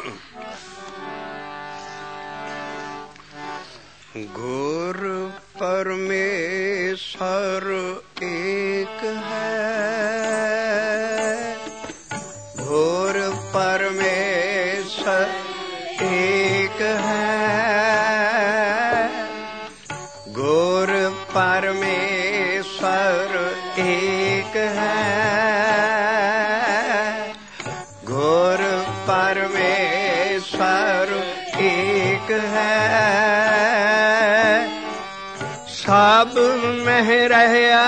गुर परमेश्वर एक है, गुर परमेश्वर एक है, गुर परमेश्वर एक है, गुर परमेश्वर एक है। सब में रहया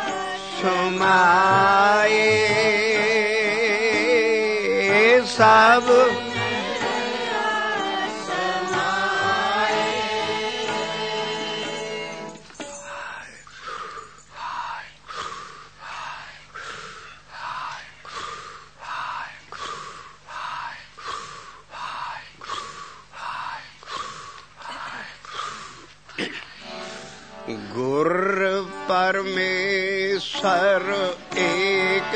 समाए, सब गुर परमेश्वर एक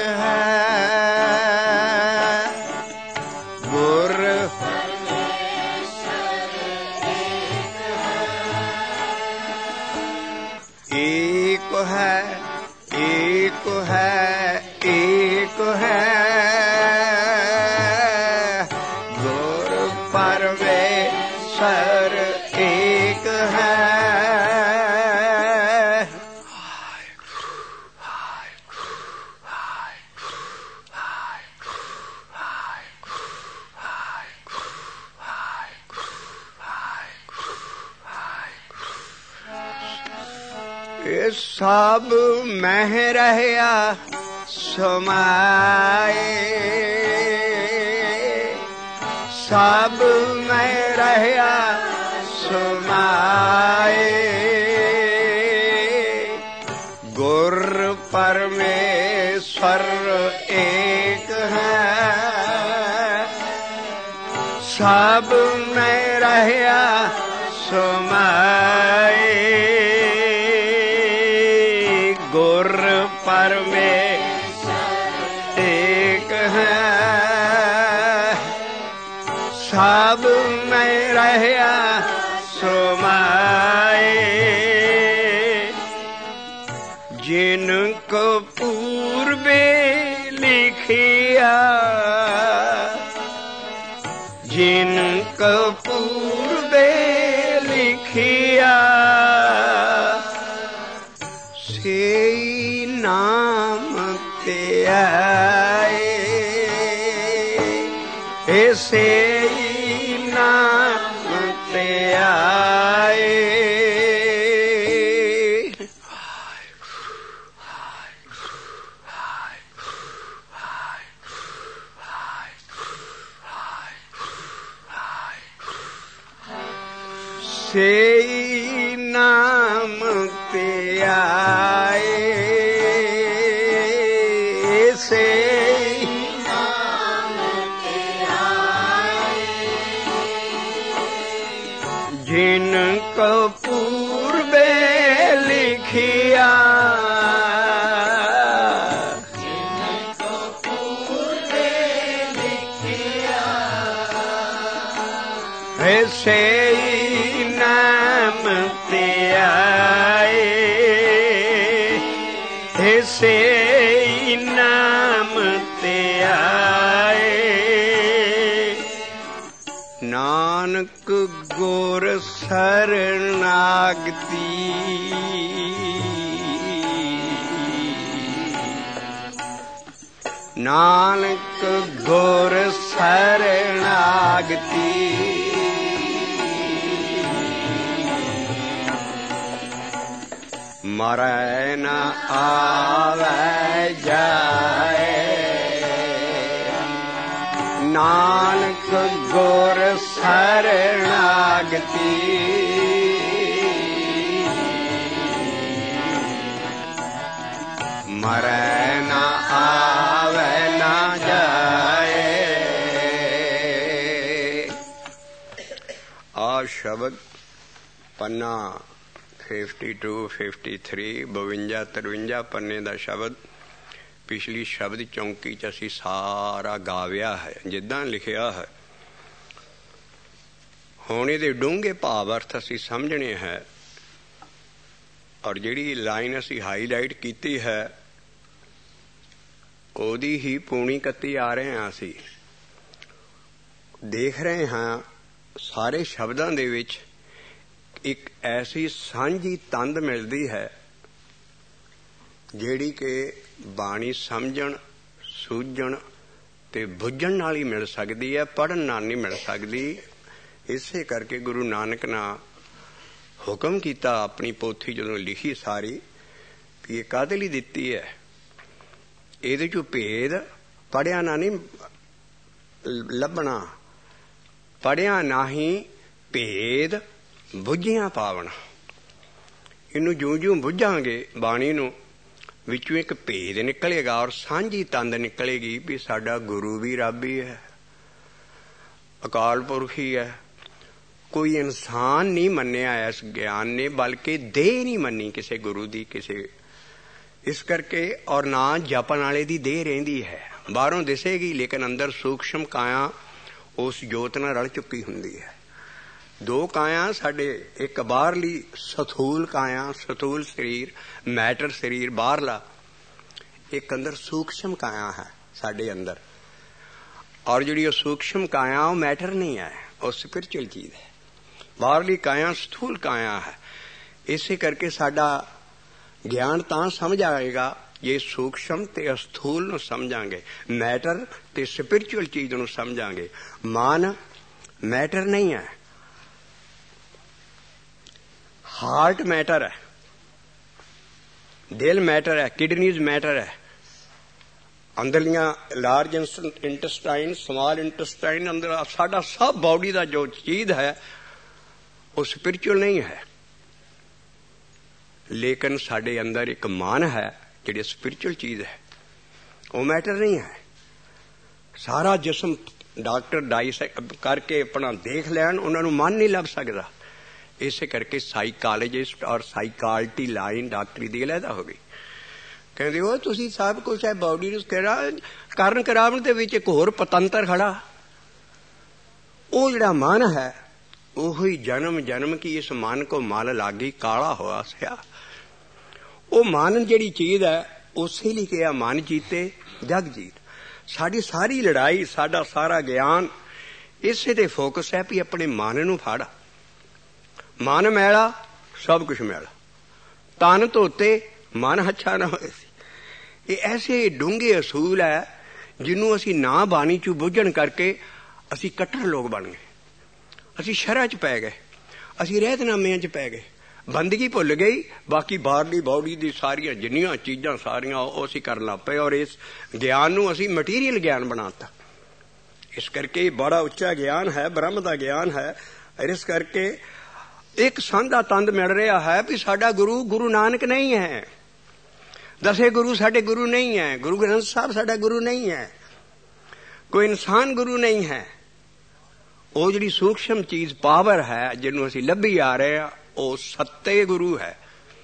है, गुर परमेश्वर एक है, एक है, एक है, गुर परमेश्वर एक है। सब में रहया समाए, सब में रहया समाए, गुर परमेश्वर एक है, सब में रहया समाए, गुर परमेश्वर एक है, सब में रहया समाए, जिनको पूर्वे लिखिया, जिनको पूर्वे लिखिया, से नाम ते आए, ऐसे नाम ते आए। से नाम ते आए, से नाम ते आए, जिनको पूर्वे लिखिया, जिनको पूर्वे लिखिया, ऐसे नाम ते आए, ऐसे नाम ते आए। नानक गुर शरणागति, नानक गुर शरणागति, मरै न आवे जाए, नानक गुर शरणागति, मरै न आवे न जाए। आ शब्द पन्ना 52, 53, 52, 53 ਪੰਨੇ ਦਾ ਸ਼ਬਦ ਪਿਛਲੀ ਸ਼ਬਦ ਚੌਂਕੀ 'ਚ ਅਸੀਂ ਸਾਰਾ ਗਾਵਿਆ ਹੈ, ਜਿੱਦਾਂ ਲਿਖਿਆ ਹੈ। ਹੁਣ ਇਹਦੇ ਡੂੰਘੇ ਭਾਵ ਅਰਥ ਅਸੀਂ ਸਮਝਣੇ ਹੈ। ਔਰ ਜਿਹੜੀ ਲਾਈਨ ਅਸੀਂ ਹਾਈਲਾਈਟ ਕੀਤੀ ਹੈ ਉਹਦੀ ਹੀ ਪੂਣੀ ਕੱਤੀ ਆ ਰਹੇ ਹਾਂ। ਅਸੀਂ ਦੇਖ ਰਹੇ ਹਾਂ ਸਾਰੇ ਸ਼ਬਦਾਂ ਦੇ ਵਿੱਚ ਇੱਕ ਐਸੀ ਸਾਂਝੀ ਤੰਦ ਮਿਲਦੀ ਹੈ ਜਿਹੜੀ ਕਿ ਬਾਣੀ ਸਮਝਣ, ਸੂਝਣ ਤੇ ਬੁੱਝਣ ਨਾਲ ਹੀ ਮਿਲ ਸਕਦੀ ਹੈ, ਪੜ੍ਹਨ ਨਾਲ ਨਹੀਂ ਮਿਲ ਸਕਦੀ। ਇਸੇ ਕਰਕੇ ਗੁਰੂ ਨਾਨਕ ਨੇ ਹੁਕਮ ਕੀਤਾ ਆਪਣੀ ਪੋਥੀ ਜਦੋਂ ਲਿਖੀ ਸਾਰੀ ਵੀ ਇਹ ਕਾਹਦੇ ਲਈ ਦਿੱਤੀ ਹੈ। ਇਹਦੇ ਚੋਂ ਭੇਦ ਪੜ੍ਹਿਆ ਨਾ ਨਹੀਂ ਲੱਭਣਾ, ਪੜ੍ਹਿਆ ਨਾ ਹੀ ਭੇਦ ਬੁੱਝਿਆ ਪਾਵਣਾ। ਇਹਨੂੰ ਜਿਉਂ-ਜਿਉਂ ਬੁੱਝਾਂਗੇ ਬਾਣੀ ਨੂੰ, ਵਿੱਚੋਂ ਇੱਕ ਭੇਦ ਨਿਕਲੇਗਾ ਔਰ ਸਾਂਝੀ ਤੰਦ ਨਿਕਲੇਗੀ ਵੀ ਸਾਡਾ ਗੁਰੂ ਵੀ ਰੱਬ ਹੀ ਹੈ, ਅਕਾਲ ਪੁਰਖ ਹੀ ਹੈ। ਕੋਈ ਇਨਸਾਨ ਨਹੀਂ ਮੰਨਿਆ ਇਸ ਗਿਆਨ ਨੇ, ਬਲਕਿ ਦੇਹ ਨਹੀਂ ਮੰਨੀ ਕਿਸੇ ਗੁਰੂ ਦੀ ਕਿਸੇ। ਇਸ ਕਰਕੇ ਔਰ ਨਾ ਜਪਣ ਵਾਲੇ ਦੀ ਦੇਹ ਰਹਿੰਦੀ ਹੈ, ਬਾਹਰੋਂ ਦਿਸੇਗੀ ਲੇਕਿਨ ਅੰਦਰ ਸੂਖਸ਼ਮ ਕਾਇਆ ਉਸ ਜੋਤ ਨਾਲ ਰਲ ਚੁੱਕੀ ਹੁੰਦੀ ਹੈ। ਦੋ ਕਾਇਆ ਸਾਡੇ, ਇੱਕ ਬਾਹਰਲੀ ਸਥੂਲ ਕਾਇਆ, ਸਥੂਲ ਸਰੀਰ, ਮੈਟਰ ਸਰੀਰ ਬਾਹਰਲਾ, ਇੱਕ ਅੰਦਰ ਸੂਖਸ਼ਮ ਕਾਇਆ ਹੈ ਸਾਡੇ ਅੰਦਰ। ਔਰ ਜਿਹੜੀ ਉਹ ਸੂਖਸ਼ਮ ਕਾਇਆ ਉਹ ਮੈਟਰ ਨਹੀਂ ਹੈ, ਉਹ ਸਪਿਰਚੁਅਲ ਚੀਜ਼ ਹੈ। ਬਾਹਰਲੀ ਕਾਇਆ ਸਥੂਲ ਕਾਇਆ ਹੈ। ਇਸੇ ਕਰਕੇ ਸਾਡਾ ਗਿਆਨ ਤਾਂ ਸਮਝ ਆਏਗਾ ਜੇ ਸੂਖਸ਼ਮ ਤੇ ਅਸਥੂਲ ਨੂੰ ਸਮਝਾਂਗੇ, ਮੈਟਰ ਤੇ ਸਪਿਰਚੁਅਲ ਚੀਜ਼ ਨੂੰ ਸਮਝਾਂਗੇ। ਮਨ ਮੈਟਰ ਨਹੀਂ ਹੈ, ਹਾਰਟ ਮੈਟਰ ਹੈ, ਦਿਲ ਮੈਟਰ ਹੈ, ਕਿਡਨੀਜ਼ ਮੈਟਰ ਹੈ, ਅੰਦਰਲੀਆਂ ਲਾਰਜ ਇੰਟੈਸਟਾਈਨ, ਸਮਾਲ ਇੰਟੈਸਟਾਈਨ, ਅੰਦਰ ਸਾਡਾ ਸਭ ਬਾਡੀ ਦਾ ਜੋ ਚੀਜ਼ ਹੈ ਉਹ ਸਪਿਰਚੁਅਲ ਨਹੀਂ ਹੈ। ਲੇਕਿਨ ਸਾਡੇ ਅੰਦਰ ਇੱਕ ਮਨ ਹੈ ਜਿਹੜੀ ਸਪਿਰਚੁਅਲ ਚੀਜ਼ ਹੈ, ਉਹ ਮੈਟਰ ਨਹੀਂ ਹੈ। ਸਾਰਾ ਜਿਸਮ ਡਾਕਟਰ ਡਾਈਸੈਕਟ ਕਰਕੇ ਆਪਣਾ ਦੇਖ ਲੈਣ, ਉਹਨਾਂ ਨੂੰ ਮਨ ਨਹੀਂ ਲੱਭ ਸਕਦਾ। ਇਸੇ ਕਰਕੇ ਸਾਈਕਾਲੋਜਿਸਟ ਔਰ ਸਾਈਕਾਲਟੀ ਲਾਈਨ ਡਾਕਟਰੀ ਦੀ ਅਲੱਗਾ ਹੋ ਗਈ। ਕਹਿੰਦੇ ਉਹ ਤੁਸੀਂ ਸਭ ਕੁਛ ਹੈ ਬਾਡੀ ਨੂੰ ਕਰਨ ਕਰਾਉਣ ਦੇ ਵਿੱਚ ਇੱਕ ਹੋਰ ਪਤੰਤਰ ਖੜਾ। ਉਹ ਜਿਹੜਾ ਮਨ ਹੈ ਉਹੀ ਜਨਮ ਜਨਮ ਕੀ ਇਸ ਮਨ ਕੋ ਮਲ ਲਾਗੀ ਕਾਲਾ ਹੋਇਆ ਸਿਆ। ਉਹ ਮਨ ਜਿਹੜੀ ਚੀਜ਼ ਹੈ ਉਸੇ ਲਈ ਕਿਹਾ ਮਨ ਜੀਤੇ ਜਗ ਜੀਤ। ਸਾਡੀ ਸਾਰੀ ਲੜਾਈ, ਸਾਡਾ ਸਾਰਾ ਗਿਆਨ ਇਸੇ ਤੇ ਫੋਕਸ ਹੈ ਵੀ ਆਪਣੇ ਮਨ ਨੂੰ ਫੜ। ਮਨ ਮੈਲਾ ਸਭ ਕੁਛ ਮੈਲਾ, ਤਨ ਧੋਤੇ ਮਨ ਹੱਛਾ ਨਾ ਹੋਏ ਸੀ। ਇਹ ਐਸੇ ਡੂੰਘੇ ਅਸੂਲ ਹੈ ਜਿਹਨੂੰ ਅਸੀਂ ਨਾ ਬਾਣੀ ਚੋਂ ਬੁੱਝਣ ਕਰਕੇ ਅਸੀਂ ਕੱਟੜ ਲੋਕ ਬਣ ਗਏ, ਅਸੀਂ ਸ਼ਰ੍ਹਾਂ 'ਚ ਪੈ ਗਏ, ਅਸੀਂ ਰਹਿਤਨਾਮਿਆਂ 'ਚ ਪੈ ਗਏ, ਬੰਦਗੀ ਭੁੱਲ ਗਈ। ਬਾਕੀ ਬਾਹਰਲੀ ਬਾਡੀ ਦੀ ਸਾਰੀਆਂ ਜਿੰਨੀਆਂ ਚੀਜ਼ਾਂ ਸਾਰੀਆਂ ਉਹ ਅਸੀਂ ਕਰਨ ਲੱਗ ਪਏ ਔਰ ਇਸ ਗਿਆਨ ਨੂੰ ਅਸੀਂ ਮਟੀਰੀਅਲ ਗਿਆਨ ਬਣਾਤਾ। ਇਸ ਕਰਕੇ ਬੜਾ ਉੱਚਾ ਗਿਆਨ ਹੈ, ਬ੍ਰਹਮ ਦਾ ਗਿਆਨ ਹੈ। ਇਸ ਕਰਕੇ ਇੱਕ ਸਾਂਝਾ ਤੰਦ ਮਿਲ ਰਿਹਾ ਹੈ ਵੀ ਸਾਡਾ ਗੁਰੂ ਗੁਰੂ ਨਾਨਕ ਨਹੀਂ ਹੈ, ਦਸੇ ਗੁਰੂ ਸਾਡੇ ਗੁਰੂ ਨਹੀਂ ਹੈ, ਗੁਰੂ ਗ੍ਰੰਥ ਸਾਹਿਬ ਸਾਡਾ ਗੁਰੂ ਨਹੀਂ ਹੈ, ਕੋਈ ਇਨਸਾਨ ਗੁਰੂ ਨਹੀਂ ਹੈ। ਉਹ ਜਿਹੜੀ ਸੂਖਸ਼ਮ ਚੀਜ਼ ਪਾਵਰ ਹੈ ਜਿਹਨੂੰ ਅਸੀਂ ਲੱਭੀ ਆ ਰਹੇ ਹਾਂ ਉਹ ਸੱਤੇ ਗੁਰੂ ਹੈ,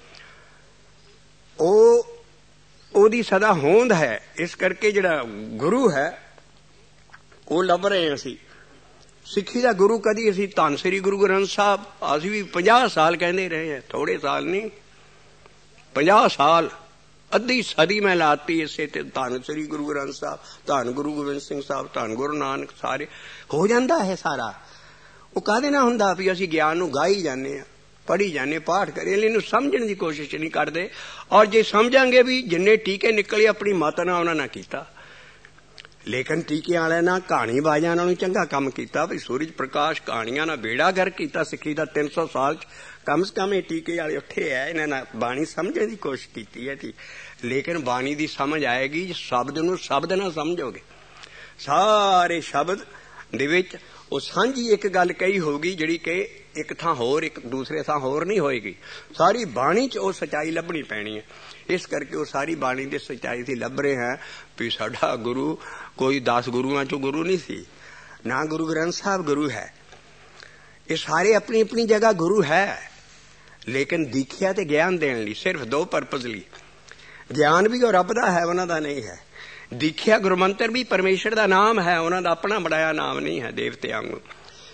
ਉਹਦੀ ਸਦਾ ਹੋਂਦ ਹੈ। ਇਸ ਕਰਕੇ ਜਿਹੜਾ ਗੁਰੂ ਹੈ ਉਹ ਲੱਭ ਰਹੇ ਹਾਂ ਅਸੀਂ। ਸਿੱਖੀ ਦਾ ਗੁਰੂ ਕਦੀ ਅਸੀਂ ਧੰਨ ਸ੍ਰੀ ਗੁਰੂ ਗ੍ਰੰਥ ਸਾਹਿਬ, ਅਸੀਂ ਵੀ 50 ਸਾਲ ਕਹਿੰਦੇ ਰਹੇ ਹਾਂ, ਥੋੜੇ ਸਾਲ ਨਹੀਂ, 50 ਸਾਲ, ਅੱਧੀ ਸਦੀ ਮੈਂ ਲਾਤੀ ਇਸੇ ਤੇ ਧੰਨ ਸ੍ਰੀ ਗੁਰੂ ਗ੍ਰੰਥ ਸਾਹਿਬ, ਧੰਨ ਗੁਰੂ ਗੋਬਿੰਦ ਸਿੰਘ ਸਾਹਿਬ, ਧੰਨ ਗੁਰੂ ਨਾਨਕ। ਸਾਰੇ ਹੋ ਜਾਂਦਾ ਹੈ ਸਾਰਾ। ਉਹ ਕਾਹਦੇ ਨਾਲ ਹੁੰਦਾ ਵੀ ਅਸੀਂ ਗਿਆਨ ਨੂੰ ਗਾਈ ਜਾਂਦੇ ਹਾਂ, ਪੜ੍ਹੀ ਜਾਂਦੇ, ਪਾਠ ਕਰੇ, ਇਹਨੂੰ ਸਮਝਣ ਦੀ ਕੋਸ਼ਿਸ਼ ਨਹੀਂ ਕਰਦੇ। ਔਰ ਜੇ ਸਮਝਾਂਗੇ ਵੀ ਜਿੰਨੇ ਟੀਕੇ ਨਿਕਲੇ ਆਪਣੀ ਮੱਤ ਨਾਲ ਉਹਨਾਂ ਨਾਲ ਕੀਤਾ, ਲੇਕਿਨ ਟੀਕਿਆਂ ਵਾਲਿਆਂ ਨਾਲ ਕਹਾਣੀ ਬਾਜ਼ਾਂ ਨਾਲੋਂ ਚੰਗਾ ਕੰਮ ਕੀਤਾ। ਵੀ ਸੂਰਜ ਪ੍ਰਕਾਸ਼ ਕਹਾਣੀਆਂ ਨਾਲ ਬੇੜਾ ਗਰਕ ਕੀਤਾ ਸਿੱਖੀ ਦਾ। 300 ਸਾਲ 'ਚ ਕਮ ਸੇ ਕਮ ਇਹ ਟੀਕੇ ਵਾਲੇ ਉੱਠੇ ਹੈ, ਇਹਨਾਂ ਨਾਲ ਬਾਣੀ ਸਮਝਣ ਦੀ ਕੋਸ਼ਿਸ਼ ਕੀਤੀ ਹੈ। ਲੇਕਿਨ ਬਾਣੀ ਦੀ ਸਮਝ ਆਏਗੀ ਸ਼ਬਦ ਨੂੰ ਸ਼ਬਦ ਨਾਲ ਸਮਝੋਗੇ। ਸਾਰੇ ਸ਼ਬਦ ਦੇ ਵਿੱਚ ਉਹ ਸਾਂਝੀ ਇੱਕ ਗੱਲ ਕਹੀ ਹੋਊਗੀ ਜਿਹੜੀ ਕਿ ਇੱਕ ਥਾਂ ਹੋਰ, ਇੱਕ ਦੂਸਰੇ ਥਾਂ ਹੋਰ ਨਹੀਂ ਹੋਏਗੀ। ਸਾਰੀ ਬਾਣੀ 'ਚ ਉਹ ਸੱਚਾਈ ਲੱਭਣੀ ਪੈਣੀ ਹੈ। ਇਸ ਕਰਕੇ ਉਹ ਸਾਰੀ ਬਾਣੀ ਦੀ ਸੱਚਾਈ ਦੀ ਲੱਭ ਰਹੇ ਹੈ ਵੀ ਸਾਡਾ ਗੁਰੂ ਕੋਈ 10 ਗੁਰੂਆਂ 'ਚੋਂ ਗੁਰੂ ਨਹੀਂ ਸੀ, ਨਾ ਗੁਰੂ ਗ੍ਰੰਥ ਸਾਹਿਬ ਗੁਰੂ ਹੈ। ਇਹ ਸਾਰੇ ਆਪਣੀ ਆਪਣੀ ਜਗ੍ਹਾ ਗੁਰੂ ਹੈ, ਲੇਕਿਨ ਦੀਖਿਆ ਤੇ ਗਿਆਨ ਦੇਣ ਲਈ ਸਿਰਫ 2 ਪਰਪਸ ਲਈ। ਗਿਆਨ ਵੀ ਉਹ ਰੱਬ ਦਾ ਹੈ, ਉਹਨਾਂ ਦਾ ਨਹੀਂ ਹੈ। ਦੀਖਿਆ ਗੁਰੂ ਮੰਤਰ ਵੀ ਪਰਮੇਸ਼ਰ ਦਾ ਨਾਮ ਹੈ, ਉਹਨਾਂ ਦਾ ਆਪਣਾ ਬਣਾਇਆ ਨਾਮ ਨਹੀਂ ਹੈ ਦੇਵਤਿਆਂ ਨੂੰ।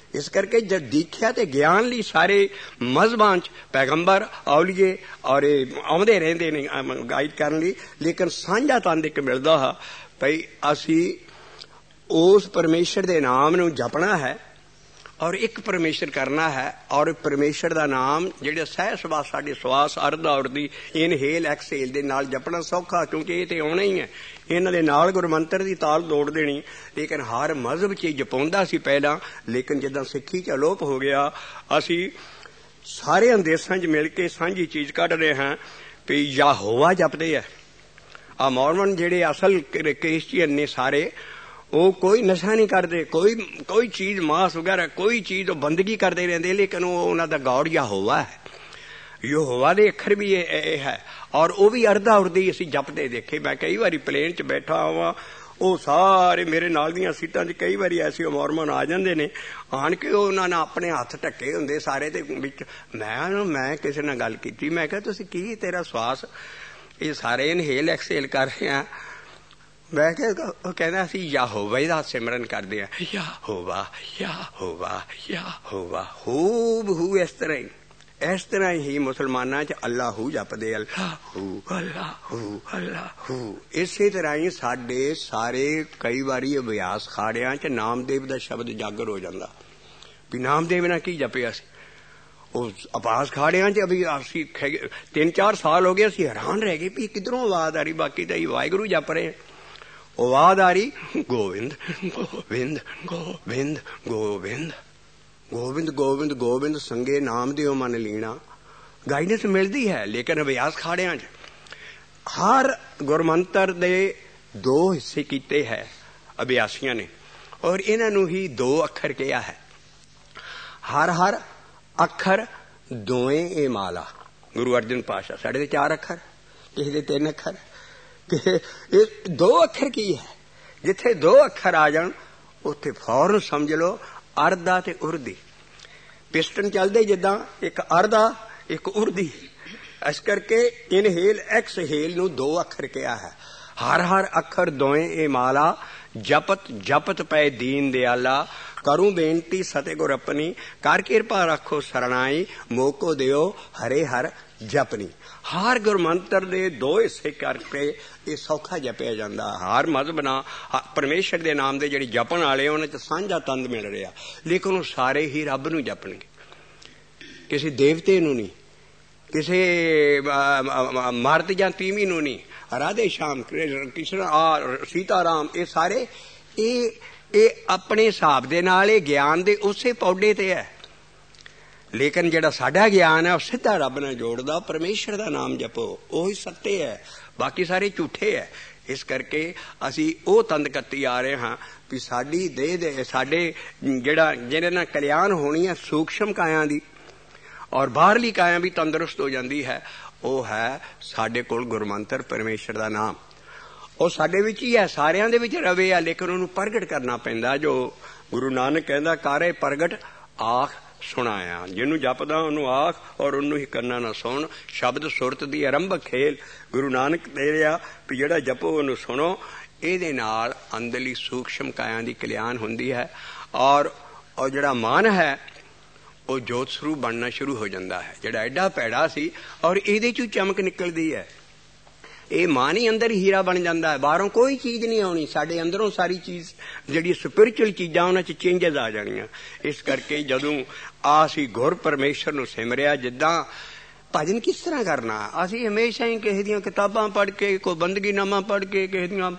इस करके जब दीख्या ते ज्ञान ली सारे मजहबां च पैगंबर औलिए और आउंदे रहिंदे ने गाइड करन लई, लेकिन सांझा तंद इक मिलदा हा भई असी उस परमेश्वर दे नाम नूं जपना है और एक परमेश्वर करना है। और परमेश्वर दा नाम जिहड़े सह सवास साडे सवास अर्ध औरदी इनहेल एक्सहेल दे नाल जपना सौखा, क्योंकि ये तो आउणा ही है। इन्हां दे नाल गुरमंत्र दी ताल दौड़ देनी। लेकिन हर मजहब च जपाउंदा सी पहला, लेकिन जिद्दां सिੱਖੀ च अलोप हो गया, असी सारे देशां च मिल के सांझी चीज कढ रहे हैं भी याहोवा जपदे है। आ मॉर्मन जिहड़े असल क्रिश्चियन ने सारे, वो कोई नशा नहीं करते, कोई चीज मांस वगैरह कोई चीज बंदगी करते रहते, लेकिन वो उन्हों का गॉड यहोवा है। यहोवा दे अखर भी ये है और वो भी अर्धा उर्दी असी जपते देखे। मैं कई बारी प्लेन च बैठा हुआ, वो सारे मेरे नाल दीयां सीटां च कई बारी ऐसे मॉर्मन आ जांदे ने, आन के उन्होंने अपने हथ ढके हुंदे सारे दे विच। मैं किसी नाल गल कीती, मैं कहा तुसीं की तेरा श्वास ये सारे इनहेल एक्सहेल कर रहे हैं। मैं कहना असी याहोवा दा सिमरन करते हैं, याहोवा याहोवा याहोवा हूबहू। इस तरह ही मुसलमाना च अल्लाहू जपदे, अल्लाहू अल्लाहू अल्लाहू। इसे तरह ही साडे सारे कई बारी अभ्यास खाड़ियां च नामदेव दा शब्द जागर हो जाता भी नामदेव ने की जपे। असी उस अभ्यास खाड़ियां च अभी असी 3-4 साल हो गए, असी हैरान रह गए भी किधरों आवाज आ रही, बाकी तो वाहिगुरू जप रहे हैं। आवाज आ रही गोविंद गोविंद गोविंद गोविंद गोविंद गोविंद गोविंद संगे नाम दियो मन लीना। गाइडेंस मिलती है, लेकिन अभ्यास खाड़ियां च हर गुरमंत्र दे 2 हिस्से कीते है अभ्यासियों ने, और इन्हों ही 2 अखर किया है। हर हर अखर दोए ए माला। गुरु अर्जन पातशाह साढ़े दे 4 अखर, किसी दे 3 अखर, ये 2 अखर की है। जिथे 2 अखर आ जान उत्थे फौरन समझ लो अर्धा ते उर्दी। पिस्टन चलदे जिद्दां एक अर्धा एक उर्दी। इस करके इनहेल एक्सहेल नूं 2 अखर किया है। हर हर अखर दोए ए माला, जपत जपत पै दीन दयाला। करूं बेनती सते गुर अपनी, कर किरपा रखो सरनाई। मोको दियो हरे हर जपनी। हर गुरमंत्र दे 2 हिस्से करके ये सौखा जपिया जाता। हर मजहब ना परमेश्वर दे नाम दे जिहड़े जपण वाले उन्हां च सांझा तंद मिल रहा, लेकिन वो सारे ही रब नूं जपणगे, किसी देवते नूं नहीं, किसी मर्द जां तीवी नूं नहीं। राधे श्याम कृष्ण सीताराम ये सारे ये अपने हिसाब दे नाल ज्ञान दे उसे पौधे ते है। लेकिन जिहड़ा साडा ज्ञान है वह सीधा रब नाल जोड़दा। परमेश्वर दा नाम जपो, वही सत्य है, बाकी सारे झूठे है। इस करके असी वो तंद कत्ती आ रहे हाँ भी साडी देह दे साडे जिहड़ा जिहदे नाल कल्याण होनी है सूक्ष्म काया दी, और बाहरली काया भी तंदुरुस्त हो जाती है। वो है साडे कोल गुरमंत्र परमेश्वर दा नाम। वो साडे विच ही है, सारियां दे विच रवे है, लेकिन उन्हें प्रगट करना पैंदा। जो गुरु नानक कहंदा कारे प्रगट आख सुनाया। जिन्हों जपदा उन्होंने आख और उन्होंने ही करना ना सुन। शब्द सुरत दी आरंभक खेल गुरु नानक दे रहा भी जिहड़ा जपो उन्होंने सुनो। इहदे नाल अंदरली सूक्ष्म काया दी कल्याण हुंदी है, और जिहड़ा मन है वो जोत स्वरूप बनना शुरू हो जाता है। जिहड़ा एडा पैड़ा सी और इहदे चों चमक निकलदी है। ये मन ही अंदर हीरा बन जाता है, बाहरों कोई चीज नहीं आनी। साडे अंदरों सारी चीज जिहड़ी स्पिरिचुअल चीजां उन्हां च चेंजेस आ जाणियां। इस करके जदों आसी गुर परमेश्वर नूं सिमरिया, जिद्दां भजन किस तरह करना, असी हमेशा ही किसी दियां किताबां पढ़ के, कोई बंदगीनामा पढ़ के, किसी दियां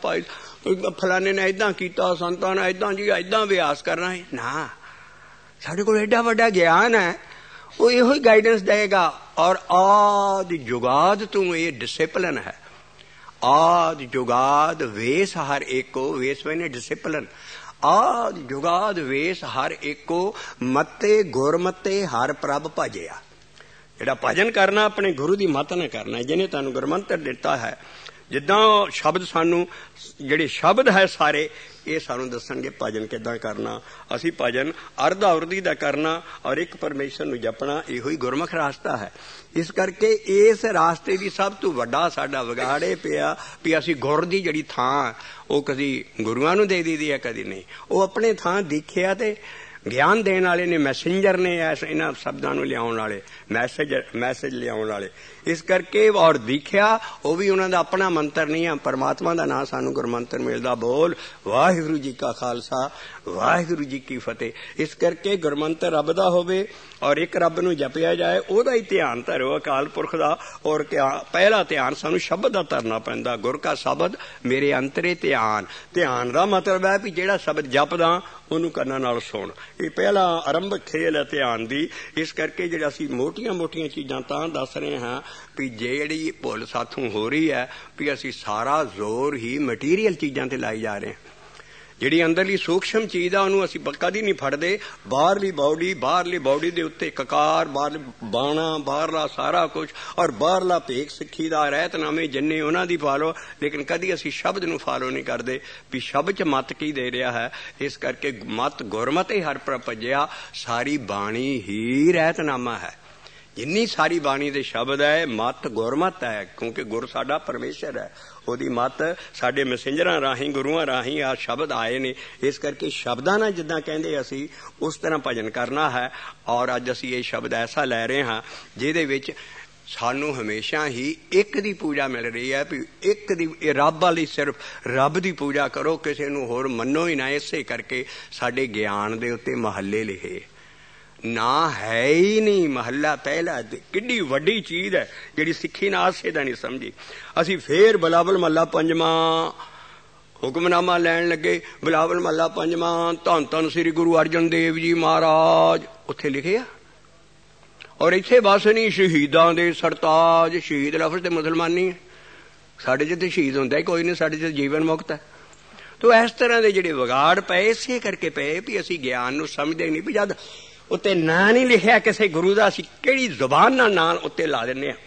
फलाने ने इदां कीता, संतां ने इदां जी इदां अभ्यास करना है ना। साडे कोल एडा वड्डा ज्ञान है, वो इहो ही गाइडेंस देगा। और आदि जुगाद तू ये डिसिपलिन है। आदि जुगाद वेश हर एको, वेश मैंने डिसिपलिन। आदि जुगाद वेश हर एको, मते गुरमते हर प्रभ भजिया। जिहड़ा भजन करना अपने गुरु की मत ने करना, जिन्हें तुहानूं गुरमंत्र दिता है। जिद्दां शब्द सानू जिहड़े शब्द है सारे ये सानू दसणगे भजन किदां करना। असी भजन अर्ध अवरदी दा करना और एक परमेश्वर नूं जपना, इहो ही गुरमुख रास्ता है। इस करके इस रास्ते की सब तो वड्डा साडा विगाड़े पिया भी असी गुर दी जिहड़ी थां वो कदी गुरुआं नूं दे दी है, कदी नहीं। वो अपने थां दिखिया ते ਗਿਆਨ ਦੇਣ ਵਾਲੇ ਨੇ, ਮੈਸੇਂਜਰ ਨੇ, ਇਹਨਾਂ ਸ਼ਬਦਾਂ ਨੂੰ ਲਿਆਉਣ ਵਾਲੇ, ਮੈਸੇਜ ਲਿਆਉਣ ਵਾਲੇ। ਇਸ ਕਰਕੇ ਔਰ ਦੀਖਿਆ ਉਹ ਵੀ ਉਹਨਾਂ ਦਾ ਆਪਣਾ ਮੰਤਰ ਨਹੀਂ ਹੈ, ਪਰਮਾਤਮਾ ਦਾ ਨਾਂ ਸਾਨੂੰ ਗੁਰਮੰਤਰ ਮਿਲਦਾ, ਬੋਲ ਵਾਹਿਗੁਰੂ ਜੀ ਕਾ ਖਾਲਸਾ ਵਾਹਿਗੁਰੂ ਜੀ ਕੀ ਫਤਿਹ। ਇਸ ਕਰਕੇ ਗੁਰਮੰਤਰ ਰੱਬ ਦਾ ਹੋਵੇ ਔਰ ਇੱਕ ਰੱਬ ਨੂੰ ਜਪਿਆ ਜਾਏ, ਉਹਦਾ ਹੀ ਧਿਆਨ ਧਰੋ, ਅਕਾਲ ਪੁਰਖ ਦਾ। ਔਰ ਪਹਿਲਾ ਧਿਆਨ ਸਾਨੂੰ ਸ਼ਬਦ ਦਾ ਧਰਨਾ ਪੈਂਦਾ, ਗੁਰ ਕਾ ਸ਼ਬਦ ਮੇਰੇ ਅੰਤਰੇ ਧਿਆਨ। ਧਿਆਨ ਦਾ ਮਤਲਬ ਹੈ ਵੀ ਜਿਹੜਾ ਸ਼ਬਦ ਜਪਦਾ ਉਹਨੂੰ ਕੰਨਾਂ ਨਾਲ ਸੁਣ। ਇਹ ਪਹਿਲਾ ਆਰੰਭਕ ਖੇਲ ਹੈ ਧਿਆਨ ਦੀ। ਇਸ ਕਰਕੇ ਜਿਹੜਾ ਅਸੀਂ ਮੋਟੀਆਂ ਚੀਜ਼ਾਂ ਤਾਂ ਦੱਸ ਰਹੇ ਹਾਂ ਵੀ ਜਿਹੜੀ ਭੁੱਲ ਸਾਥੋਂ ਹੋ ਰਹੀ ਹੈ ਵੀ ਅਸੀਂ ਸਾਰਾ ਜ਼ੋਰ ਹੀ ਮਟੀਰੀਅਲ ਚੀਜ਼ਾਂ ਤੇ ਲਾਈ ਜਾ ਰਹੇ ਹਾਂ। ਜਿਹੜੀ ਅੰਦਰਲੀ ਸੂਖਸ਼ਮ ਚੀਜ਼ ਆ ਉਹਨੂੰ ਅਸੀਂ ਕਦੀ ਨਹੀਂ ਫੜਦੇ। ਬਾਹਰਲੀ ਬਾਡੀ ਦੇ ਉੱਤੇ ਕਕਾਰ, ਬਾਣਾ, ਬਾਹਰਲਾ ਸਾਰਾ ਕੁਝ, ਔਰ ਬਾਹਰਲਾ ਭੇਖ ਸਿੱਖੀ ਦਾ ਰਹਿਤਨਾਮੇ ਜਿੰਨੇ ਉਹਨਾਂ ਦੀ ਫਾਲੋ, ਲੇਕਿਨ ਕਦੀ ਅਸੀਂ ਸ਼ਬਦ ਨੂੰ ਫਾਲੋ ਨਹੀਂ ਕਰਦੇ ਵੀ ਸ਼ਬਦ 'ਚ ਮਤ ਕੀ ਦੇ ਰਿਹਾ ਹੈ। ਇਸ ਕਰਕੇ ਮਤ ਗੁਰਮਤਿ ਹਰਿ ਪ੍ਰਭ ਭਜਿਆ, ਸਾਰੀ ਬਾਣੀ ਹੀ ਰਹਿਤਨਾਮਾ ਹੈ। ਜਿੰਨੀ ਸਾਰੀ ਬਾਣੀ ਦੇ ਸ਼ਬਦ ਹੈ ਮਤ ਗੁਰਮਤ ਹੈ, ਕਿਉਂਕਿ ਗੁਰ ਸਾਡਾ ਪਰਮੇਸ਼ਰ ਹੈ, ਉਹਦੀ ਮਤ ਸਾਡੇ ਮੈਸੇਂਜਰਾਂ ਰਾਹੀਂ, ਗੁਰੂਆਂ ਰਾਹੀਂ ਆ ਸ਼ਬਦ ਆਏ ਨੇ। ਇਸ ਕਰਕੇ ਸ਼ਬਦਾਂ ਨਾਲ ਜਿੱਦਾਂ ਕਹਿੰਦੇ ਅਸੀਂ ਉਸ ਤਰ੍ਹਾਂ ਭਜਨ ਕਰਨਾ ਹੈ। ਔਰ ਅੱਜ ਅਸੀਂ ਇਹ ਸ਼ਬਦ ਐਸਾ ਲੈ ਰਹੇ ਹਾਂ ਜਿਹਦੇ ਵਿੱਚ ਸਾਨੂੰ ਹਮੇਸ਼ਾ ਹੀ ਇੱਕ ਦੀ ਪੂਜਾ ਮਿਲ ਰਹੀ ਹੈ ਵੀ ਇੱਕ ਦੀ, ਇਹ ਰੱਬ ਵਾਲੀ, ਸਿਰਫ ਰੱਬ ਦੀ ਪੂਜਾ ਕਰੋ, ਕਿਸੇ ਨੂੰ ਹੋਰ ਮੰਨੋ ਹੀ ਨਾ। ਇਸੇ ਕਰਕੇ ਸਾਡੇ ਗਿਆਨ ਦੇ ਉੱਤੇ ਮਹੱਲੇ ਲਿਖੇ ਨਾ ਹੈ ਹੀ ਨਹੀਂ। ਮਹੱਲਾ ਪਹਿਲਾ ਕਿੱਡੀ ਵੱਡੀ ਚੀਜ਼ ਹੈ ਜਿਹੜੀ ਸਿੱਖੀ ਨਾਲ ਆਸੇ ਦਾ ਨਹੀਂ ਸਮਝੀ। ਅਸੀਂ ਫੇਰ ਬਿਲਾਵਲ ਮਹੱਲਾ ਪੰਜਵਾਂ ਹੁਕਮਨਾਮਾ ਲੈਣ ਲੱਗੇ। ਬਿਲਾਵਲ ਮਹੱਲਾ ਪੰਜਵਾਂ ਧੰਨ ਧੰਨ ਸ੍ਰੀ ਗੁਰੂ ਅਰਜਨ ਦੇਵ ਜੀ ਮਹਾਰਾਜ ਉੱਥੇ ਲਿਖੇ ਆ। ਔਰ ਇੱਥੇ ਬਸ ਨਹੀਂ, ਸ਼ਹੀਦਾਂ ਦੇ ਸਰਤਾਜ, ਸ਼ਹੀਦ ਲਫ਼ਜ਼ ਤੇ ਮੁਸਲਮਾਨੀ ਹੈ। ਸਾਡੇ 'ਚ ਤੇ ਸ਼ਹੀਦ ਹੁੰਦਾ ਹੀ ਕੋਈ ਨਹੀਂ, ਸਾਡੇ 'ਚ ਜੀਵਨ ਮੁਕਤ ਹੈ। ਤੋ ਇਸ ਤਰ੍ਹਾਂ ਦੇ ਜਿਹੜੇ ਵਿਗਾੜ ਪਏ ਇਸੇ ਕਰਕੇ ਪਏ ਵੀ ਅਸੀਂ ਗਿਆਨ ਨੂੰ ਸਮਝਦੇ ਨਹੀਂ। ਵੀ ਜਦ ਉੱਤੇ ਨਾਂ ਨਹੀਂ ਲਿਖਿਆ ਕਿਸੇ ਗੁਰੂ ਦਾ, ਅਸੀਂ ਕਿਹੜੀ ਜ਼ੁਬਾਨ ਨਾਲ ਨਾਂ ਉੱਤੇ ਲਾ ਦਿੰਦੇ ਹਾਂ।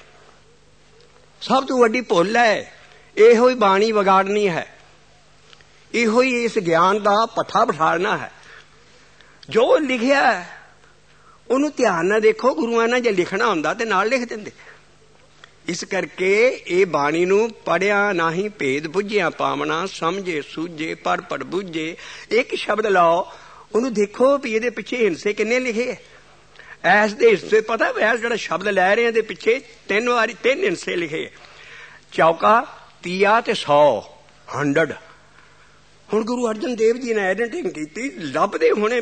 ਸਭ ਤੋਂ ਵੱਡੀ ਭੁੱਲ ਹੈ। ਇਹੋ ਹੀ ਬਾਣੀ ਵਿਗਾੜਨੀ ਹੈ, ਇਹੋ ਹੀ ਇਸ ਗਿਆਨ ਦਾ ਪੱਠਾ ਬਿਠਾੜਨਾ ਹੈ। ਜੋ ਲਿਖਿਆ ਉਹਨੂੰ ਧਿਆਨ ਨਾਲ ਦੇਖੋ। ਗੁਰੂਆਂ ਨੇ ਜੇ ਲਿਖਣਾ ਹੁੰਦਾ ਤੇ ਨਾਲ ਲਿਖ ਦਿੰਦੇ। ਇਸ ਕਰਕੇ ਇਹ ਬਾਣੀ ਨੂੰ ਪੜ੍ਹਿਆ ਨਹੀਂ ਭੇਦ ਬੁੱਝਿਆ ਪਾਵਣਾ, ਸਮਝੇ ਸੂਝੇ ਪਰ ਬੁੱਝੇ। ਇੱਕ ਸ਼ਬਦ ਲਾਓ, ਉਹਨੂੰ ਦੇਖੋ ਵੀ ਇਹਦੇ ਪਿੱਛੇ ਹਿੰਸੇ ਕਿੰਨੇ ਲਿਖੇ ਹੈ। ਐਸ ਦੇ ਹਿੱਸੇ ਪਤਾ ਵੈਸ ਜਿਹੜਾ ਸ਼ਬਦ ਲੈ ਰਹੇ ਇਹਦੇ ਪਿੱਛੇ 3 ਹਿੰਸੇ ਲਿਖੇ, ਚੌਕਾ, ਤੀਆ ਤੇ 100। ਹੁਣ ਗੁਰੂ ਅਰਜਨ ਦੇਵ ਜੀ ਨੇ ਐਡੀਟਿੰਗ ਕੀਤੀ, ਲੱਭਦੇ ਹੋਣੇ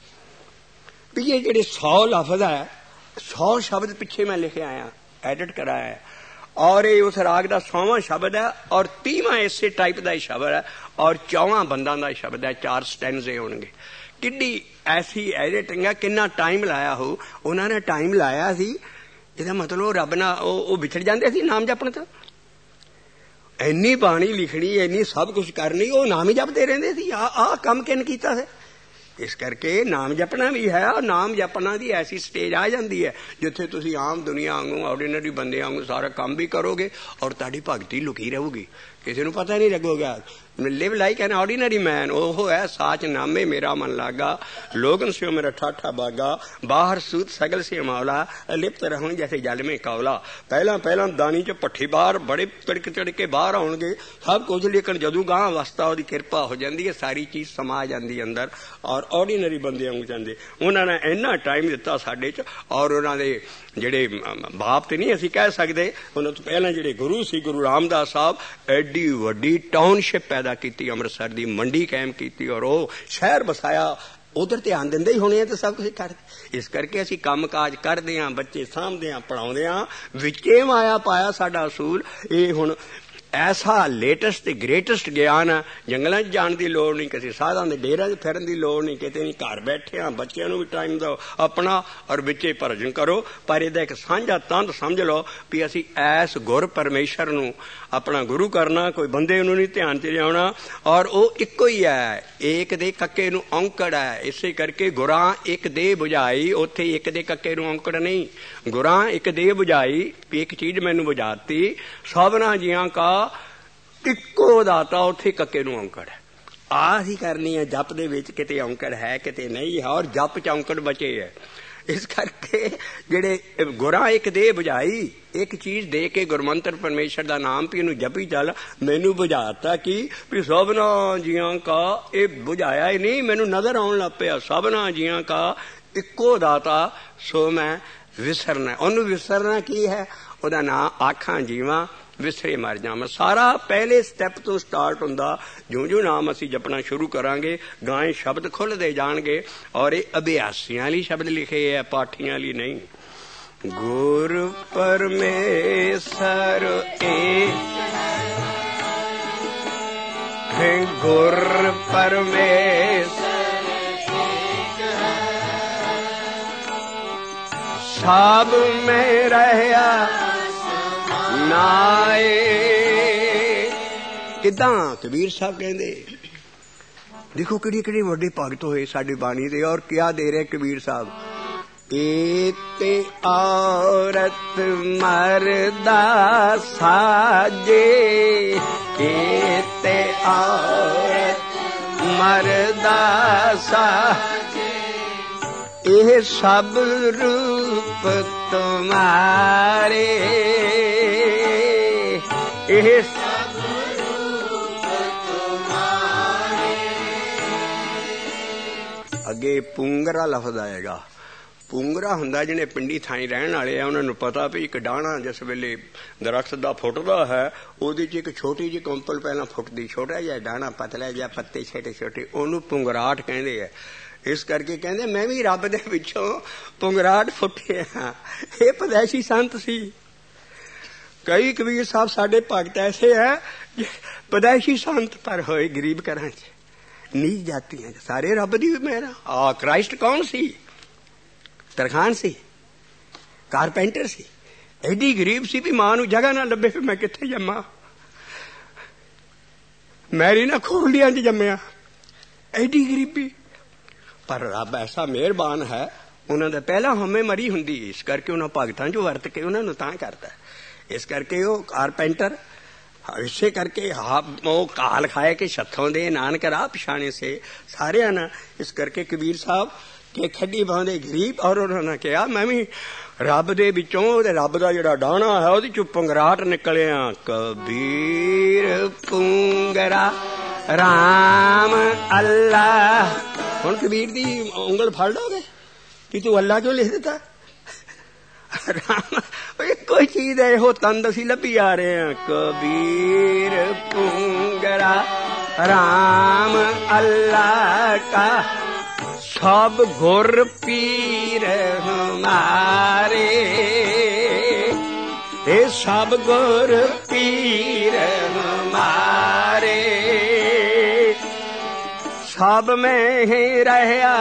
ਵੀ ਇਹ ਜਿਹੜੇ 100 ਲਫ਼ਜ਼ ਹੈ, 100 ਸ਼ਬਦ ਪਿੱਛੇ ਮੈਂ ਲਿਖਿਆ ਆਇਆ, ਐਡਿਟ ਕਰਾਇਆ। ਔਰ ਇਹ ਉਸ ਰਾਗ ਦਾ 100ਵਾਂ ਸ਼ਬਦ ਹੈ ਔਰ 30ਵਾਂ ਇਸੇ ਟਾਈਪ ਦਾ ਹੀ ਸ਼ਬਦ ਹੈ ਔਰ 4 ਬੰਦਾਂ ਦਾ ਸ਼ਬਦ ਹੈ। 4 ਸਟੈਂਜ਼ੇ ਹੋਣਗੇ। ਕਿੱਡੀ ਐਸੀ ਐਡੀਟਿੰਗ ਹੈ, ਕਿੰਨਾ ਟਾਈਮ ਲਾਇਆ ਹੋ ਉਹਨਾਂ ਨੇ। ਟਾਈਮ ਲਾਇਆ ਸੀ, ਇਹਦਾ ਮਤਲਬ ਰੱਬ ਨਾਲ ਉਹ ਵਿਛੜ ਜਾਂਦੇ ਸੀ ਨਾਮ ਜਪਣ ਤੋਂ। ਇੰਨੀ ਬਾਣੀ ਲਿਖਣੀ, ਇੰਨੀ ਸਭ ਕੁਝ ਕਰਨੀ, ਉਹ ਨਾਮ ਹੀ ਜਪਦੇ ਰਹਿੰਦੇ ਸੀ। ਆਹ ਕੰਮ ਕਿਨ ਕੀਤਾ ਹੈ। ਇਸ ਕਰਕੇ ਨਾਮ ਜਪਣਾ ਵੀ ਹੈ। ਔਰ ਨਾਮ ਜਪਣਾ ਦੀ ਐਸੀ ਸਟੇਜ ਆ ਜਾਂਦੀ ਹੈ ਜਿੱਥੇ ਤੁਸੀਂ ਆਮ ਦੁਨੀਆ ਵਾਂਗੂ, ਆਰਡੀਨਰੀ ਬੰਦੇ ਵਾਂਗੂ ਸਾਰਾ ਕੰਮ ਵੀ ਕਰੋਗੇ ਔਰ ਤੁਹਾਡੀ ਭਗਤੀ ਲੁਕੀ ਰਹੂਗੀ, ਕਿਸੇ ਨੂੰ ਪਤਾ ਨਹੀਂ ਲੱਗੇਗਾ। Live like an ordinary man. ਉਹ ਹੈ ਸਾਚ ਨਾਮੇ ਮੇਰਾ ਮਨ ਲਾਗਾ, ਲੋਗਨ ਸਿਓ ਮੇਰਾ ਠਾਠਾ ਬਾਗਾ, ਬਾਹਰ ਸੂਤ ਸਗਲ ਸੇ ਮੌਲਾ, ਲਿਪਤ ਰਹੂੰ ਜੈਸੇ ਜਲ ਮੇ ਕੌਲਾ। ਪਹਿਲਾਂ ਦਾਣੀ ਚ ਪੱਠੀ ਬਾਹਰ ਬੜੇ ਚੜ ਕੇ ਬਾਹਰ ਆਉਣਗੇ ਸਭ ਕੁਝ, ਲੇਕਿਨ ਜਦੋਂ ਗਾਂ ਅਵਸਥਾ ਉਹਦੀ ਕਿਰਪਾ ਹੋ ਜਾਂਦੀ ਹੈ, ਸਾਰੀ ਚੀਜ਼ ਸਮਾ ਜਾਂਦੀ ਅੰਦਰ ਔਰ ਆਰਡੀਨਰੀ ਬੰਦੇ ਵਾਂਗੂ ਜਾਂਦੇ। ਉਹਨਾਂ ਨੇ ਇੰਨਾ ਟਾਈਮ ਦਿੱਤਾ ਸਾਡੇ 'ਚ। ਔਰ ਉਹਨਾਂ ਦੇ ਜਿਹੜੇ ਬਾਪ ਤੇ ਨਹੀਂ ਅਸੀਂ ਕਹਿ ਸਕਦੇ, ਉਹਨਾਂ ਤੋਂ ਪਹਿਲਾਂ ਜਿਹੜੇ ਗੁਰੂ ਸੀ, ਗੁਰੂ ਰਾਮਦਾਸ ਸਾਹਿਬ, ਐਡੀ ਵੱਡੀ ਟਾਊਨਸ਼ਿਪ ਪੈਦਾ ਕੀਤੀ, ਅੰਮ੍ਰਿਤਸਰ ਦੀ ਮੰਡੀ ਕਾਇਮ ਕੀਤੀ ਔਰ ਉਹ ਸ਼ਹਿਰ ਬਸਾਇਆ। ਉਧਰ ਧਿਆਨ ਦਿੰਦੇ ਹੀ ਹੋਣੇ ਆ ਤੇ ਸਭ ਕੁਝ ਕਰਦੇ। ਇਸ ਕਰਕੇ ਅਸੀਂ ਕੰਮ ਕਾਜ ਕਰਦੇ ਹਾਂ, ਬੱਚੇ ਸਾਂਭਦੇ ਹਾਂ, ਪੜ੍ਹਾਉਂਦੇ ਹਾਂ, ਵਿੱਚੇ ਮਾਇਆ ਪਾਇਆ ਸਾਡਾ ਅਸੂਲ। ਇਹ ਹੁਣ ਐਸਾ ਲੇਟੈਸਟ ਤੇ ਗ੍ਰੇਟੈਸਟ ਗਿਆਨ ਹੈ, ਜੰਗਲਾਂ 'ਚ ਜਾਣ ਦੀ ਲੋੜ ਨਹੀਂ, ਕਿਸੇ ਸਾਧਾਂ ਦੇ ਡੇਰਿਆਂ 'ਚ ਫਿਰਨ ਦੀ ਲੋੜ ਨਹੀਂ, ਕਿਤੇ ਨਹੀਂ। ਘਰ ਬੈਠੇ ਹਾਂ, ਬੱਚਿਆਂ ਨੂੰ ਵੀ ਟਾਈਮ ਦਿਓ ਆਪਣਾ ਔਰ ਵਿੱਚੇ ਭਜਨ ਕਰੋ। ਪਰ ਇਹਦਾ ਇੱਕ ਸਾਂਝਾ ਤੰਦ ਸਮਝ ਲਓ ਵੀ ਅਸੀਂ ਐਸ ਗੁਰ ਪਰਮੇਸ਼ਰ ਨੂੰ ਆਪਣਾ ਗੁਰੂ ਕਰਨਾ, ਕੋਈ ਬੰਦੇ ਨੂੰ ਨਹੀਂ ਧਿਆਨ 'ਚ ਲਿਆਉਣਾ। ਔਰ ਉਹ ਇੱਕੋ ਹੀ ਹੈ, ਏਕ ਦੇ ਕੱਕੇ ਨੂੰ ਔਂਕੜ ਹੈ। ਇਸੇ ਕਰਕੇ ਗੁਰਾਂ ਇੱਕ ਦੇ ਬੁਝਾਈ, ਉੱਥੇ ਇੱਕ ਦੇ ਕੱਕੇ ਨੂੰ ਔਂਕੜ ਨਹੀਂ। ਗੁਰਾਂ ਇੱਕ ਦੇ ਬੁਝਾਈ ਵੀ ਇੱਕ ਚੀਜ਼ ਮੈਨੂੰ ਬੁਝਾਤੀ, ਸਭਨਾ ਜੀਆਂ ਕਾ ਇੱਕੋ ਦਾਤਾ, ਉੱਥੇ ਕੱਕੇ ਨੂੰ ਔਂਕੜ ਹੈ। ਆਹ ਹੀ ਕਰਨੀ ਹੈ। ਜਪ ਦੇ ਵਿੱਚ ਕਿਤੇ ਔਂਕੜ ਹੈ, ਕਿਤੇ ਨਹੀਂ ਹੈ। ਔਰ ਜਪ 'ਚ ਔਂਕੜ ਬਚੇ ਹੈ। इस करके जेड़े गुरां एक दे बुझाई, एक चीज दे के गुरमंत्र परमेश्वर दा नाम भी इनू जपी चल, मैनू बुझाता कि भी सबना जियां का ये बुझाया ही नहीं, मैनू नजर आउण लग पिया सबना जियां का इक्को दाता सो मैं विसरना। ओनू विसरना की है, ओदा नाम आखां जीवां विसरे मर जावां। सारा पहले स्टैप तो स्टार्ट हुंदा। जो जो नाम असी जपना शुरू करांगे गाएं शब्द खुलदे जाणगे, और ये अभ्यासियां लई शब्द लिखे है, पाठियां लई नहीं। गुर परमेश्वर एक है, गुर परमेश्वर सब में रहया नाए। किदां कबीर साहब कहंदे, देखो किहड़ी किहड़ी वड्डी भगत होए साडी बाणी दे, और क्या दे रहे कबीर साहब। एते औरत मरदा साजे, एते औरत मरदा साजे, एह सब रूप तुम्हारे, एह सब रूप तुम्हारे। अगे पूंगरा लफ्ज आएगा। पूंगरा हुंदा जिहड़े पिंडी थाई रहण वाले आ, उन्हां नूं पता भी एक डाहना जिस वेले दरख्त दा फुटदा है, ਉਹਦੇ 'ਚ एक छोटी जी कुंपल पहलां फुटदी, छोटा जिहा डाहना पतला जिहा पत्ते छोटे छोटे, ਉਹਨੂੰ पुंगराट कहंदे आ। इस करके कहंदे मैं भी रब दे पिछों पुंगराट फुटिया। ये पदैशी संत सी। कई कबीर साहब साडे भगत ऐसे है पदैशी संत पर होए गरीब घरां च, नीच जातियां च, सारे रब दी मेहर। क्राइस्ट कौन सी? तरखान सी, कारपेंटर सी, एडी गरीब सी भी मां नूं जगह ना लभे, फिर मैं कित्थे जम्मा, मैरी ना खोलियां च जम्मिया, एडी गरीबी। पर रब ऐसा मेहरबान है, उन्हां दा पहला हमें मरी हुंदी, इस करके उन्हां भगतां जो वरत के उन्हां नूं तां करदा। इस करके वो कारपेंटर इसे करके वो काल खाए के छत्थों दे नानक राह पछाणे से सारियां ना। इस करके कबीर साहब के खड्डी बांधे गरीब, और उन्होंने कहा मैं भी रब दे विचों रब दा जिहड़ा डाहना है ਉਹਦੇ चों पुंगराट निकलिया। कबीर पुंगरा राम अल्लाह। हुण कबीर दी उंगल फड़ लोगे कि तू अल्लाह क्यों लिख दिता? राम कोई चीज है, हो तंद असी लभी आ रहे हैं। कबीर पुंगरा राम अल्लाह का सब गुर पीर हमारे, ये सब गुर पीर हमारे, सब में ही रहया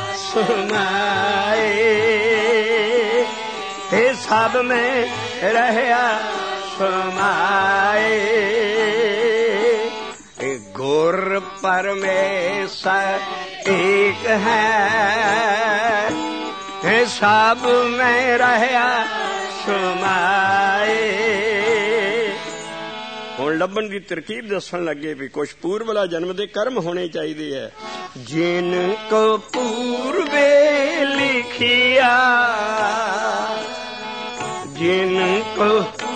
समाए, ये सब में रहया समाए। गुर परमेश्वर एक है, सब में रहया समाए। हुण लभण दी तरकीब दसन लगे भी कुछ पूर्वला जन्म दे कर्म होने चाहिए है। जिनको पूर्वे लिखिया, जिनको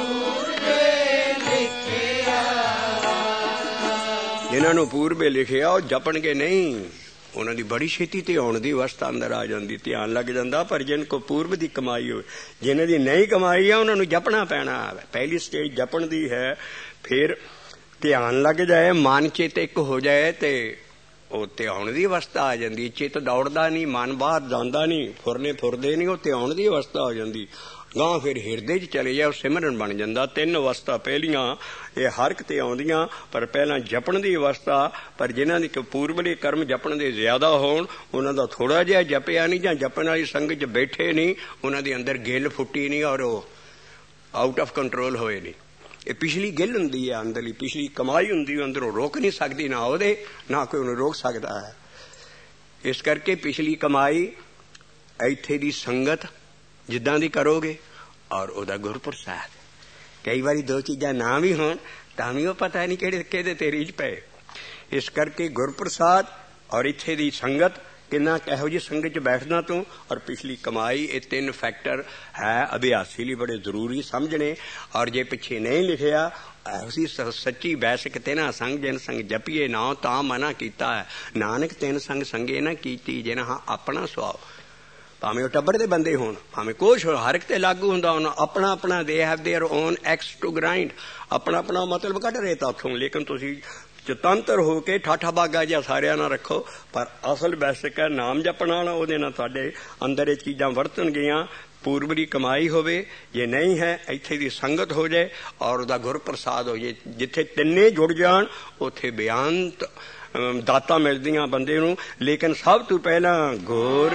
जिन्होंने पूर्वे लिखिया वो जपणगे नहीं, उन्होंने बड़ी छेती ते आउण दी अवस्था अंदर आ जाती, ध्यान लग जाता। पर जिनको पूर्व दी कमाई हो, जिन्हां दी नहीं कमाई है उन्होंने जपना पैना। पहली स्टेज जपण दी है, फिर ध्यान लग जाए, मन चेत एक हो जाए ते ਉਹ ਧਿਆਉਣ ਦੀ ਅਵਸਥਾ ਆ ਜਾਂਦੀ। ਚਿੱਤ ਦੌੜਦਾ ਨਹੀਂ, ਮਨ ਬਾਹਰ ਜਾਂਦਾ ਨਹੀਂ, ਫੁਰਨੇ ਫੁਰਦੇ ਨਹੀਂ, ਉਹ ਧਿਆਉਣ ਦੀ ਅਵਸਥਾ ਹੋ ਜਾਂਦੀ। ਗਾਂ ਫਿਰ ਹਿਰਦੇ 'ਚ ਚਲੇ ਜਾ, ਉਹ ਸਿਮਰਨ ਬਣ ਜਾਂਦਾ। ਤਿੰਨ ਅਵਸਥਾ ਪਹਿਲੀਆਂ ਇਹ ਹਰ ਇੱਕ ਤੇ ਆਉਂਦੀਆਂ, ਪਰ ਪਹਿਲਾਂ ਜਪਣ ਦੀ ਅਵਸਥਾ। ਪਰ ਜਿਨ੍ਹਾਂ ਦੀ ਪੂਰਬਲੇ ਕਰਮ ਜਪਣ ਦੇ ਜ਼ਿਆਦਾ ਹੋਣ, ਉਹਨਾਂ ਦਾ ਥੋੜਾ ਜਿਹਾ ਜਪਿਆ ਨਹੀਂ ਜਾਂ ਜਪਣ ਵਾਲੀ ਸੰਗਤ 'ਚ ਬੈਠੇ ਨਹੀਂ, ਉਹਨਾਂ ਦੇ ਅੰਦਰ ਗਿੱਲ ਫੁੱਟੀ ਨਹੀਂ ਔਰ ਉਹ ਆਊਟ ਆਫ ਕੰਟਰੋਲ ਹੋਏ ਨਹੀਂ। ਇਹ ਪਿਛਲੀ ਗਿੱਲ ਹੁੰਦੀ ਹੈ, ਅੰਦਰਲੀ ਪਿਛਲੀ ਕਮਾਈ ਹੁੰਦੀ, ਅੰਦਰੋਂ ਰੋਕ ਨਹੀਂ ਸਕਦੀ, ਨਾ ਉਹਦੇ ਨਾ ਕੋਈ ਉਹਨੂੰ ਰੋਕ ਸਕਦਾ ਹੈ। ਇਸ ਕਰਕੇ ਪਿਛਲੀ ਕਮਾਈ ਇੱਥੇ ਦੀ ਸੰਗਤ ਜਿੱਦਾਂ ਦੀ ਕਰੋਗੇ ਔਰ ਉਹਦਾ ਗੁਰਪ੍ਰਸਾਦ। ਕਈ ਵਾਰੀ ਦੋ ਚੀਜ਼ਾਂ ਨਾ ਵੀ ਹੋਣ ਤਾਂ ਵੀ ਉਹ ਪਤਾ ਨਹੀਂ ਕਿਹੜੇ ਕਿਹਦੇ ਤੇ ਰੀਝ ਪਏ। ਇਸ ਕਰਕੇ ਗੁਰਪ੍ਰਸਾਦ ਔਰ ਇੱਥੇ ਦੀ ਸੰਗਤ किन्ना किहो जी संगत च बैठदा तूं और पिछली कमाई, ये 3 फैक्टर है अभ्यासी लिए बड़े जरूरी समझने। और जे पिछे नहीं लिखिया ऐसी सच्ची बैसक तेना संग जिन संग जपिए ना तां मना कीता है, नानक तिन संग संगे ना कीती जिन हाँ अपना सुआओ। भावें वो टब्बर दे बंदे होण, भावें कुछ हो, हर एक ते लागू हुंदा उन्हां अपना अपना, they have their own axe to grind, अपना अपना मतलब कढ रहे ताथों। लेकिन तुसीं चतंत्र हो के ठाठा बागा जिहा सारिਆਂ ਨਾਲ रखो, पर असल बेसिक है नाम जपण वाला, ਉਹਦੇ ਨਾਲ ਤੁਹਾਡੇ अंदर ये चीज़ां वरतणगीਆਂ। पूर्वली कमाई होवे, जे नहीं है इत्थे दी संगत हो जाए और उहदा गुर प्रसाद हो जाए। जिथे तिन्ने जुड़ जाण उत्थे बेअंत दाता मिलदियां बंदे नूं। लेकिन सब तो पहला गुर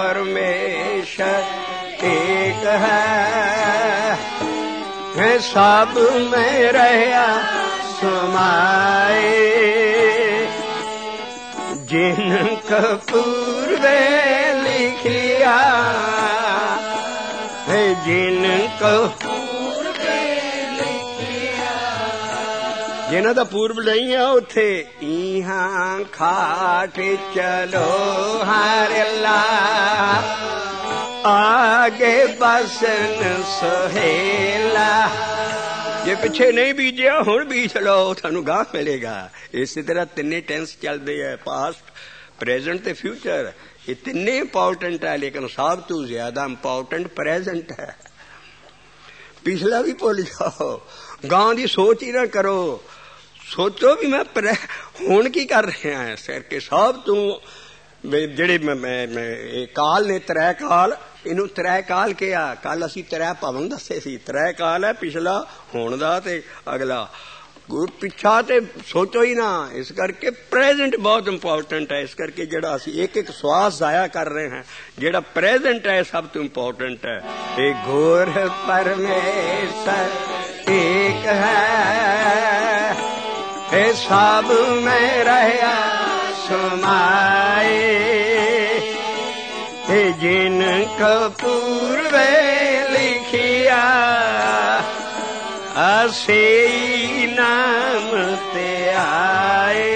परमेश्वर एक है सब में रहया समाए, जिन पूर्वे लिखिया जिनको जिन्हां दा पूर्व नहीं है उथे इहां खाट चलो हर अल्लाह आगे बसन सुहेला। जे पिछे नहीं बीजिया हुण बीज लो थानू गाह मिलेगा। इसी तरह तिन्ने टेंस चलदे है, पास्ट प्रेजेंट ते फ्यूचर, ये तिन्ने इंपॉर्टेंट है। लेकिन सब तो ज्यादा इंपॉर्टेंट प्रेजेंट है। पिछला भी भुल जाओ, गांव की सोच ही ना करो, सोचो भी मैं हुण की कर रहा है। इस करके सब तू जेड़े काल ने 3 काल, इनू 3 काल कहा। कल असी 3 भवन दसे सी, 3 काल है, पिछला हुण दा ते अगला। पिछा ते सोचो ही ना। इस करके प्रेजेंट बहुत इंपॉर्टेंट है। इस करके जेड़ा असी एक एक श्वास जाया कर रहे हैं, जेड़ा प्रेजेंट है सब तो इंपॉर्टेंट है। एक घोर परमेश्वर एक है सब में रहया समाए, जिनको पूर्वे लिखिया असे नाम ते आए।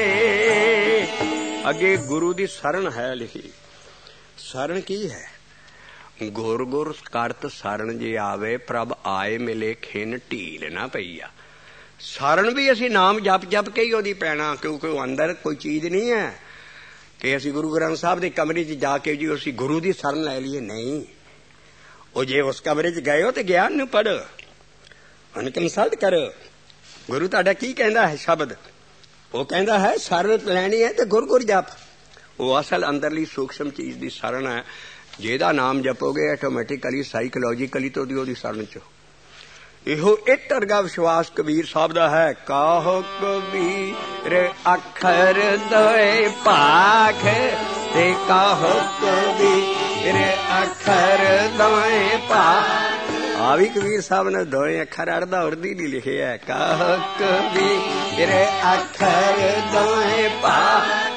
अगे गुरु दी शरण है लिखी। शरण की है? गुर गुर करत शरण जे आवे, प्रभ आए मिले खिन ढील ना पईया। शरण भी असी नाम जप जप के ही ओदी पैना, क्योंकि अंदर कोई चीज नहीं है कि असी गुरु ग्रंथ साहब के कमरे च जाके जी असी गुरु दी शरण ले लीए। नहीं, वो जे उस कमरे च गए हो तो ज्ञान नूं पढ़ो, कंसल्ट करो। गुरु तुहाडा की कहंदा है शब्द? वो कहंदा है शरण लैनी है तो गुर गुर जप। वो असल अंदरली सूक्ष्म चीज दी शरण है। जेदा नाम जपोगे ऑटोमैटिकली साइकोलॉजिकली तो ओदी शरण च। इहो इट अर्गा विश्वास कबीर साहब दा है। काहो कबीर अखर दोए पाख ते काहो कबीर अखर दोए पाख। आ भी कबीर साहब ने दोए अखर अड़दा उड़दी नहीं लिखे है। काहो कबीर अखर दोए पाख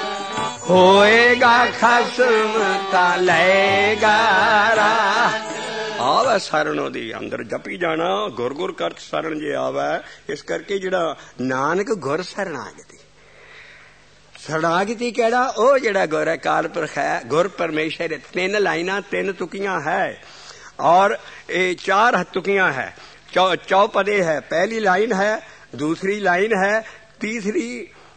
होएगा खसम ता लेगा राह। आवे शरण ओदी अंदर जपी जाना, गुर गुर कर शरण जे आवे। इस करके जिहड़ा नानक गुर शरणागति। शरणागति केड़ा? ओ जिहड़ा गुर है, काल पुरख है, गुर परमेश्वर। 3 लाइनां 3 तुकियां है और ये 4 तुकियां है, चौपदे है। पहली लाइन है, दूसरी लाइन है, तीसरी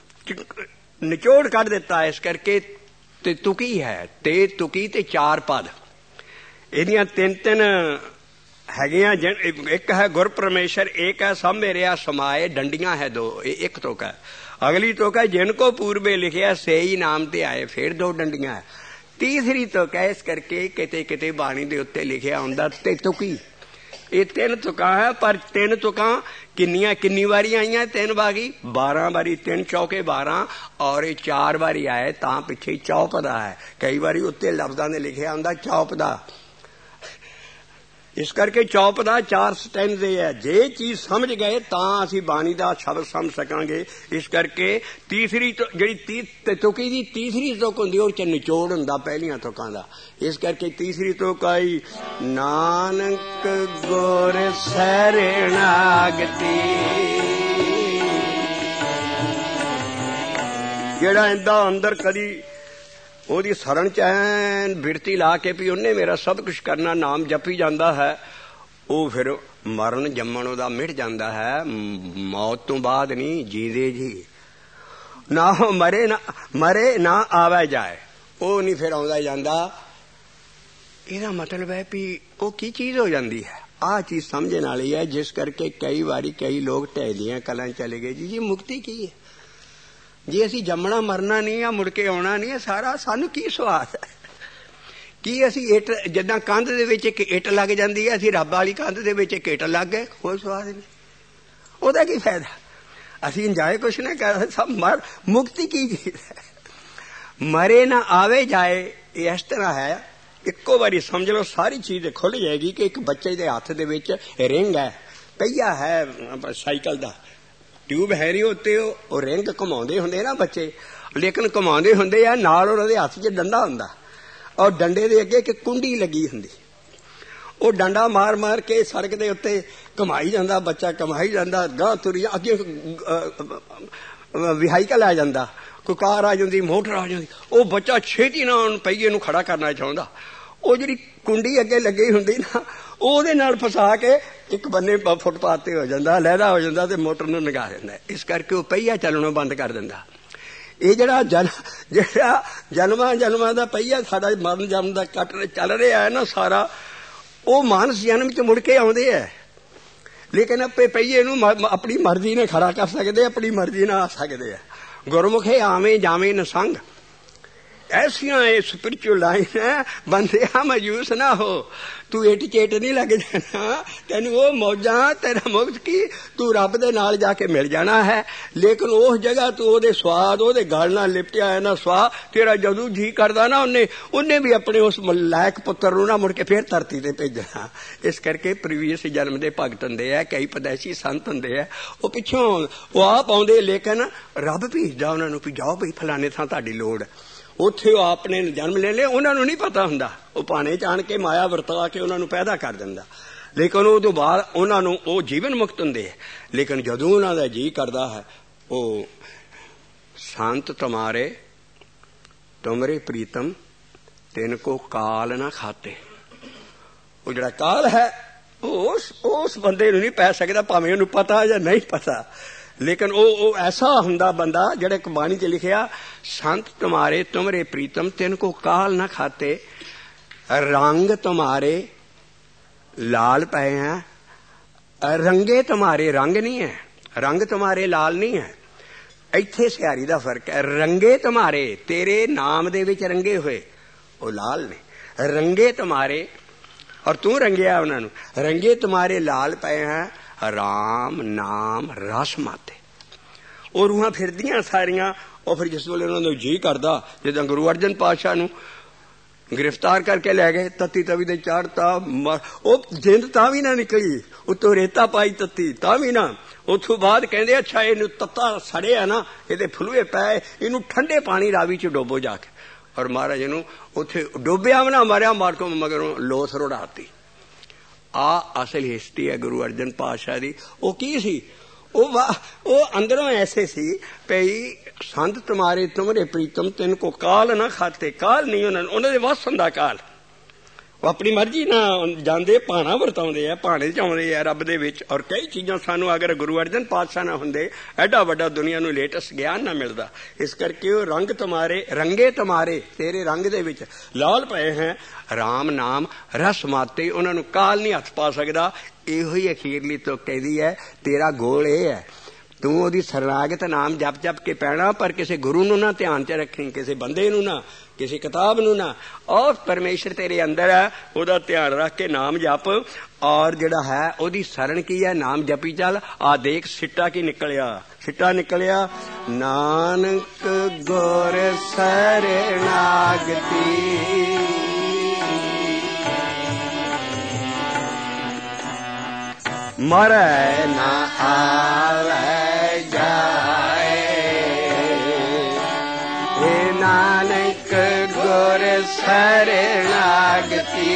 निचोड़ कट देता है। इस करके ते तुकी है, ते तुकी ते 4 पद। ਇਹਦੀਆਂ 3 ਹੈਗੀਆਂ। ਇੱਕ ਹੈ ਗੁਰ ਪਰਮੇਸ਼ਰ, ਇੱਕ ਹੈ ਸਭ ਮੇਰਿਆ ਸਮਾਏ, ਡੰਡੀਆਂ ਹੈ 2, ਇਹ ਇੱਕ ਤੁਕ ਹੈ। ਅਗਲੀ ਤੁਕ ਹੈ ਜਿਨ ਕੋ ਪੂਰਬੇ ਲਿਖਿਆ ਸੇਈ ਨਾਮ ਤੇ ਆਏ, ਫਿਰ 2 ਡੰਡੀਆਂ ਹੈ। ਤੀਸਰੀ ਤੁਕ ਹੈ ਇਸ ਕਰਕੇ ਕਿਤੇ ਕਿਤੇ ਬਾਣੀ ਦੇ ਉੱਤੇ ਲਿਖਿਆ ਹੁੰਦਾ ਤੇ ਤੁਕੀ। ਇਹ 3 ਤੁਕਾਂ ਹੈ, ਪਰ 3 ਤੁਕਾਂ ਕਿੰਨੀ ਵਾਰੀ ਆਈਆਂ? 3 ਵਾਰੀ 12 ਵਾਰੀ, 3 ਚੌਕੇ 12 और ये 4 ਵਾਰੀ ਆਏ ਤਾਂ ਪਿੱਛੇ ਚੌਪਦਾ ਹੈ। ਕਈ ਵਾਰੀ ਉੱਤੇ ਲਫ਼ਜ਼ਾਂ ਦੇ ਲਿਖਿਆ ਹੁੰਦਾ ਚੌਪਦਾ। इस करके चौप का 4 स्टैंजे है। जे चीज समझ गए तां असी बाणी का शब्द समझ सकांगे। इस करके तीसरी जिहड़ी तुकी दी तीसरी तुक हुंदी उह च निचोड़ हुंदा पहलियां तुकां दा। इस करके तीसरी तुक आई नानक गुर शरणागति। जिहड़ा इंदा अंदर कदी ਉਹਦੀ ਸਰਣ ਚ ਐਨ ਬਿਰਤੀ ਲਾ ਕੇ ਵੀ ਉਹਨੇ ਮੇਰਾ ਸਭ ਕੁਛ ਕਰਨਾ, ਨਾਮ ਜਪੀ ਜਾਂਦਾ ਹੈ, ਉਹ ਫਿਰ ਮਰਨ ਜੰਮਣ ਉਹਦਾ ਮਿਟ ਜਾਂਦਾ ਹੈ। ਮੌਤ ਤੋਂ ਬਾਅਦ ਨਹੀਂ, ਜੀਂਦੇ ਜੀ ਨਾ ਮਰੇ ਨਾ ਆਵੇ ਜਾਏ, ਉਹ ਨਹੀਂ ਫਿਰ ਆਉਂਦਾ ਜਾਂਦਾ। ਇਹਦਾ ਮਤਲਬ ਹੈ ਵੀ ਉਹ ਕੀ ਚੀਜ਼ ਹੋ ਜਾਂਦੀ ਹੈ। ਆਹ ਚੀਜ਼ ਸਮਝਣ ਵਾਲੀ ਹੈ, ਜਿਸ ਕਰਕੇ ਕਈ ਵਾਰੀ ਕਈ ਲੋਕ ਢਹਿਲੀਆਂ ਕਲਾਂ ਚਲੇ ਗਏ। ਜੀ ਮੁਕਤੀ ਕੀ ਹੈ? ਜੇ ਅਸੀਂ ਜੰਮਣਾ ਮਰਨਾ ਨਹੀਂ ਆ, ਮੁੜ ਕੇ ਆਉਣਾ ਨਹੀਂ ਹੈ, ਸਾਰਾ ਸਾਨੂੰ ਕੀ ਸਵਾਦ ਹੈ? ਕੀ ਅਸੀਂ ਇੱਟ, ਜਿੱਦਾਂ ਕੰਧ ਦੇ ਵਿੱਚ ਇੱਕ ਇੱਟ ਲੱਗ ਜਾਂਦੀ ਹੈ, ਅਸੀਂ ਰੱਬ ਵਾਲੀ ਕੰਧ ਦੇ ਵਿੱਚ ਇੱਕ ਇੱਟ ਲੱਗ ਗਏ, ਕੋਈ ਸਵਾਦ ਨਹੀਂ, ਉਹਦਾ ਕੀ ਫਾਇਦਾ? ਅਸੀਂ ਇੰਜਾਏ ਕੁਛ ਨਾ ਕਰ ਸਭ ਮੁਕਤੀ ਕੀ ਚੀਜ਼ ਹੈ? ਮਰੇ ਨਾ ਆਵੇ ਜਾਏ, ਇਹ ਇਸ ਤਰ੍ਹਾਂ ਹੈ। ਇੱਕੋ ਵਾਰੀ ਸਮਝ ਲਓ ਸਾਰੀ ਚੀਜ਼ ਖੁੱਲ ਜਾਏਗੀ ਕਿ ਇੱਕ ਬੱਚੇ ਦੇ ਹੱਥ ਦੇ ਵਿੱਚ ਰਿੰਗ ਹੈ, ਪਹੀਆ ਹੈ ਸਾਈਕਲ ਦਾ, ਟਿਊਬ ਹੈ ਨਹੀਂ ਉੱਤੇ, ਉਹ ਰਿੰਗ ਘੁਮਾਉਂਦੇ ਹੁੰਦੇ ਨਾ ਬੱਚੇ, ਲੇਕਿਨ ਘੁਮਾਉਂਦੇ ਹੁੰਦੇ ਆ, ਨਾਲ ਉਹਨਾਂ ਦੇ ਹੱਥ 'ਚ ਡੰਡਾ ਹੁੰਦਾ, ਔਰ ਡੰਡੇ ਦੇ ਅੱਗੇ ਇੱਕ ਕੁੰਡੀ ਲੱਗੀ ਹੁੰਦੀ, ਉਹ ਡੰਡਾ ਮਾਰ ਮਾਰ ਕੇ ਸੜਕ ਦੇ ਉੱਤੇ ਘੁਮਾਈ ਜਾਂਦਾ, ਬੱਚਾ ਘੁਮਾਈ ਜਾਂਦਾ, ਗਾਂਹ ਤੁਰੀ ਅੱਗੇ ਵਹੀਕਲ ਆ ਜਾਂਦਾ, ਕੋਈ ਕਾਰ ਆ ਜਾਂਦੀ, ਮੋਟਰ ਆ ਜਾਂਦੀ, ਉਹ ਬੱਚਾ ਛੇਤੀ ਨਾਲ ਪਹੀਏ ਨੂੰ ਖੜਾ ਕਰਨਾ ਚਾਹੁੰਦਾ, ਉਹ ਜਿਹੜੀ ਕੁੰਡੀ ਅੱਗੇ ਲੱਗੀ ਹੁੰਦੀ ਨਾ, ਉਹਦੇ ਨਾਲ ਫਸਾ ਕੇ ਇੱਕ ਬੰਨੇ ਫੁੱਟਪਾਥ ਤੇ ਹੋ ਜਾਂਦਾ, ਲਹਿਦਾ ਹੋ ਜਾਂਦਾ ਤੇ ਮੋਟਰ ਨੂੰ ਲਗਾ ਦਿੰਦਾ। ਇਸ ਕਰਕੇ ਉਹ ਪਹੀਆ ਚੱਲਣੋਂ ਬੰਦ ਕਰ ਦਿੰਦਾ। ਇਹ ਜਿਹੜਾ ਜਨਮਾਂ ਦਾ ਪਹੀਆ ਸਾਡਾ ਮਰਨ ਜਨਮ ਦਾ ਚੱਲ ਰਿਹਾ ਹੈ ਨਾ ਸਾਰਾ, ਉਹ ਮਾਨਸ ਜਨਮ ਚ ਮੁੜ ਕੇ ਆਉਂਦੇ ਹੈ, ਲੇਕਿਨ ਆਪੇ ਪਹੀਏ ਨੂੰ ਆਪਣੀ ਮਰਜ਼ੀ ਨਾਲ ਖੜਾ ਕਰ ਸਕਦੇ, ਆਪਣੀ ਮਰਜ਼ੀ ਨਾਲ ਆ ਸਕਦੇ ਆ। ਗੁਰਮੁਖੇ ਆਵੇਂ ਜਾਵੇਂ ਨ ਸੰਗ, ਐਸੀਆਂ ਇਹ ਸਪਿਰਚੁਅਲ ਲਾਈਨ ਹੈ, ਬੰਦਿਆ ਮਾਯੂਸ ਨਾ ਹੋ, ਤੂੰ ਇੱਟ ਚੇਟ ਨਹੀਂ ਲੱਗ ਜਾਣਾ, ਤੈਨੂੰ ਉਹ ਮੌਜਾਂ, ਤੇਰਾ ਮੁਕਤ ਕੀ, ਤੂੰ ਰੱਬ ਦੇ ਨਾਲ ਜਾ ਕੇ ਮਿਲ ਜਾਣਾ ਹੈ। ਲੇਕਿਨ ਉਸ ਜਗ੍ਹਾ ਤੂੰ ਉਹਦੇ ਸਵਾਦ, ਉਹਦੇ ਗਲ ਨਾਲ ਲਿਪਟਿਆ ਹੈ ਨਾ ਸਵਾਦ, ਤੇਰਾ ਜਦੋਂ ਜੀ ਕਰਦਾ ਨਾ ਉਹਨੇ ਵੀ ਆਪਣੇ ਉਸ ਲਾਇਕ ਪੁੱਤਰ ਨੂੰ ਨਾ ਮੁੜ ਕੇ ਫੇਰ ਧਰਤੀ ਤੇ ਭੇਜਣਾ। ਇਸ ਕਰਕੇ ਪ੍ਰੀਵੀਅਸ ਜਨਮ ਦੇ ਭਗਤ ਹੁੰਦੇ ਆ, ਕਈ ਪਦੈਸੀ ਸੰਤ ਹੁੰਦੇ ਆ, ਉਹ ਪਿੱਛੋਂ ਉਹ ਆਪ ਆਉਂਦੇ, ਲੇਕਿਨ ਰੱਬ ਭੇਜਦਾ ਉਹਨਾਂ ਨੂੰ ਵੀ ਜਾਓ ਬਈ ਫਲਾਣੇ ਥਾਂ ਤੁਹਾਡੀ ਲੋੜ, ਉੱਥੇ ਉਹ ਆਪਣੇ ਜਨਮ ਲੈ ਲਿਆ। ਉਹਨਾਂ ਨੂੰ ਨਹੀਂ ਪਤਾ ਹੁੰਦਾ, ਉਹ ਭਾਣੇ ਚ ਆਣ ਕੇ ਮਾਇਆ ਵਰਤਾ ਕੇ ਉਹਨਾਂ ਨੂੰ ਪੈਦਾ ਕਰ ਦਿੰਦਾ, ਲੇਕਿਨ ਉਹ ਤੋਂ ਬਾਅਦ ਉਹਨਾਂ ਨੂੰ ਉਹ ਜੀਵਨ ਮੁਕਤ ਹੁੰਦੇ ਹੈ। ਲੇਕਿਨ ਜਦੋਂ ਉਹਨਾਂ ਦਾ ਜੀ ਕਰਦਾ ਹੈ, ਉਹ ਸੰਤ ਤੁਮਾਰੇ ਤੁਮਰੇ ਪ੍ਰੀਤਮ ਤਿੰਨ ਕੋ ਕਾਲ ਨਾ ਖਾਤੇ, ਉਹ ਜਿਹੜਾ ਕਾਲ ਹੈ ਉਹ ਉਸ ਬੰਦੇ ਨੂੰ ਨਹੀਂ ਪੈ ਸਕਦਾ, ਭਾਵੇਂ ਉਹਨੂੰ ਪਤਾ ਜਾਂ ਨਹੀਂ ਪਤਾ, ਲੇਕਿਨ ਉਹ ਐਸਾ ਹੁੰਦਾ ਬੰਦਾ ਜਿਹੜਾ ਇੱਕ ਬਾਣੀ ਚ ਲਿਖਿਆ, ਸੰਤ ਤੁਮਾਰੇ ਤੁਮਰੇ ਪ੍ਰੀਤਮ ਤਿੰਨ ਕੋ ਕਾਲ ਨਾ ਖਾਤੇ, ਰੰਗ ਤੁਮਾਰੇ ਲਾਲ ਪਏ ਹੈ, ਰੰਗੇ ਤੁਮਾਰੇ ਰੰਗ ਨਹੀਂ ਹੈ, ਰੰਗ ਤੁਮਾਰੇ ਲਾਲ ਨਹੀਂ ਹੈ। ਇੱਥੇ ਸਿਆਰੀ ਦਾ ਫਰਕ ਹੈ। ਰੰਗੇ ਤੁਮਾਰੇ ਤੇਰੇ ਨਾਮ ਦੇ ਵਿੱਚ ਰੰਗੇ ਹੋਏ, ਉਹ ਲਾਲ ਨੇ, ਰੰਗੇ ਤੁਮਾਰੇ, ਔਰ ਤੂੰ ਰੰਗਿਆ ਉਹਨਾਂ ਨੂੰ, ਰੰਗੇ ਤੁਮਾਰੇ ਲਾਲ ਪਏ ਹੈ, ਰਾਮ ਨਾਮ ਰਸ ਮਾਤੇ। ਉਹ ਰੂਹਾਂ ਫਿਰਦੀਆਂ ਸਾਰੀਆਂ। ਉਹ ਫਿਰ ਜਿਸ ਵੇਲੇ ਉਹਨਾਂ ਨੂੰ ਜੀ ਕਰਦਾ, ਜਿੱਦਾਂ ਗੁਰੂ ਅਰਜਨ ਪਾਤਸ਼ਾਹ ਨੂੰ ਗ੍ਰਿਫਤਾਰ ਕਰਕੇ ਲੈ ਗਏ, ਤੱਤੀ ਤਵੀ ਦੇ ਚਾੜਤਾ, ਉਹ ਜਿੰਦ ਤਾਂ ਵੀ ਨਾ ਨਿਕਲੀ, ਉੱਤੋਂ ਰੇਤਾ ਪਾਈ ਤੱਤੀ ਤਾਂ ਵੀ ਨਾ। ਉੱਥੋਂ ਬਾਅਦ ਕਹਿੰਦੇ ਅੱਛਾ ਇਹਨੂੰ ਤੱਤਾ ਸੜਿਆ ਨਾ, ਇਹਦੇ ਫਲੂਏ ਪਏ, ਇਹਨੂੰ ਠੰਡੇ ਪਾਣੀ ਰਾਵੀ ਚ ਡੋਬੋ ਜਾ ਕੇ। ਔਰ ਮਹਾਰਾਜ ਨੂੰ ਉੱਥੇ ਡੋਬਿਆ ਵੀ ਨਾ ਮਾਰਿਆ, ਮਾਰ ਕੋ ਮਗਰੋਂ ਲੋਥ ਰੋੜਾਤੀ। ਆ ਅਸਲ ਹਿਸਟਰੀ ਹੈ ਗੁਰੂ ਅਰਜਨ ਪਾਤਸ਼ਾਹ ਦੀ। ਉਹ ਕੀ ਸੀ? ਉਹ ਅੰਦਰੋਂ ਐਸੇ ਸੀ ਭਈ ਸੰਤ ਤੁਮਾਰੇ ਤੁਮਰੇ ਪ੍ਰੀਤਮ ਤਿੰਨ ਕੋ ਕਾਲ ਨਾ ਖਾਤੇ। ਕਾਲ ਨਹੀਂ ਉਹਨਾਂ ਦੇ ਵੱਸ ਹੁੰਦਾ ਕਾਲ। ਉਹ ਆਪਣੀ ਮਰਜ਼ੀ ਨਾਲ ਜਾਂਦੇ, ਭਾਣਾ ਵਰਤਾਉਂਦੇ ਆ, ਭਾਣੇ ਚ ਆਉਂਦੇ ਆ ਰੱਬ ਦੇ ਵਿੱਚ। ਔਰ ਕਈ ਚੀਜ਼ਾਂ ਸਾਨੂੰ ਅਗਰ ਗੁਰੂ ਅਰਜਨ ਪਾਤਸ਼ਾਹ ਨਾ ਹੁੰਦੇ, ਐਡਾ ਵੱਡਾ ਦੁਨੀਆ ਨੂੰ ਲੇਟੈਸਟ ਗਿਆਨ ਨਾ ਮਿਲਦਾ। ਇਸ ਕਰਕੇ ਉਹ ਰੰਗ ਤੁਮਾਰੇ ਰੰਗੇ ਤੁਮਾਰੇ, ਤੇਰੇ ਰੰਗ ਦੇ ਵਿੱਚ ਲਾਲ ਪਏ ਹੈ, ਰਾਮ ਨਾਮ ਰਸ ਮਾਤੇ। ਉਹਨਾਂ ਨੂੰ ਕਾਲ ਨਹੀਂ ਹੱਥ ਪਾ ਸਕਦਾ। ਇਹੋ ਹੀ ਅਖੀਰਲੀ ਤੋਂ ਕਹਿੰਦੀ ਹੈ, ਤੇਰਾ ਗੋਲ ਇਹ ਹੈ, ਤੂੰ ਉਹਦੀ ਸਰਨਾਗਤ ਨਾਮ ਜਪ ਜਪ ਕੇ ਪੈਣਾ, ਪਰ ਕਿਸੇ ਗੁਰੂ ਨੂੰ ਨਾ ਧਿਆਨ ਚ ਰੱਖੀ, ਕਿਸੇ ਬੰਦੇ ਨੂੰ ਨਾ, ਕਿਸੇ ਕਿਤਾਬ ਨੂੰ ਨਾ। ਔਰ ਪਰਮੇਸ਼ਰ ਤੇਰੇ ਅੰਦਰ ਹੈ, ਉਹਦਾ ਧਿਆਨ ਰੱਖ ਕੇ ਨਾਮ ਜਪ। ਔਰ ਜਿਹੜਾ ਹੈ ਉਹਦੀ ਸਰਣ ਕੀ ਹੈ, ਨਾਮ ਜਪੀ ਚੱਲ। ਆ ਦੇਖ ਸਿੱਟਾ ਕੀ ਨਿਕਲਿਆ, ਸਿੱਟਾ ਨਿਕਲਿਆ ਨਾਨਕ ਗੁਰ ਸਰਨਾਗਤੀ, ਮਰੈ ਨਾ ਆਵੈ ਜਾਏ, ਏ ਨਾਨਕ ਗੁਰ ਸਰਨਾਗਤੀ।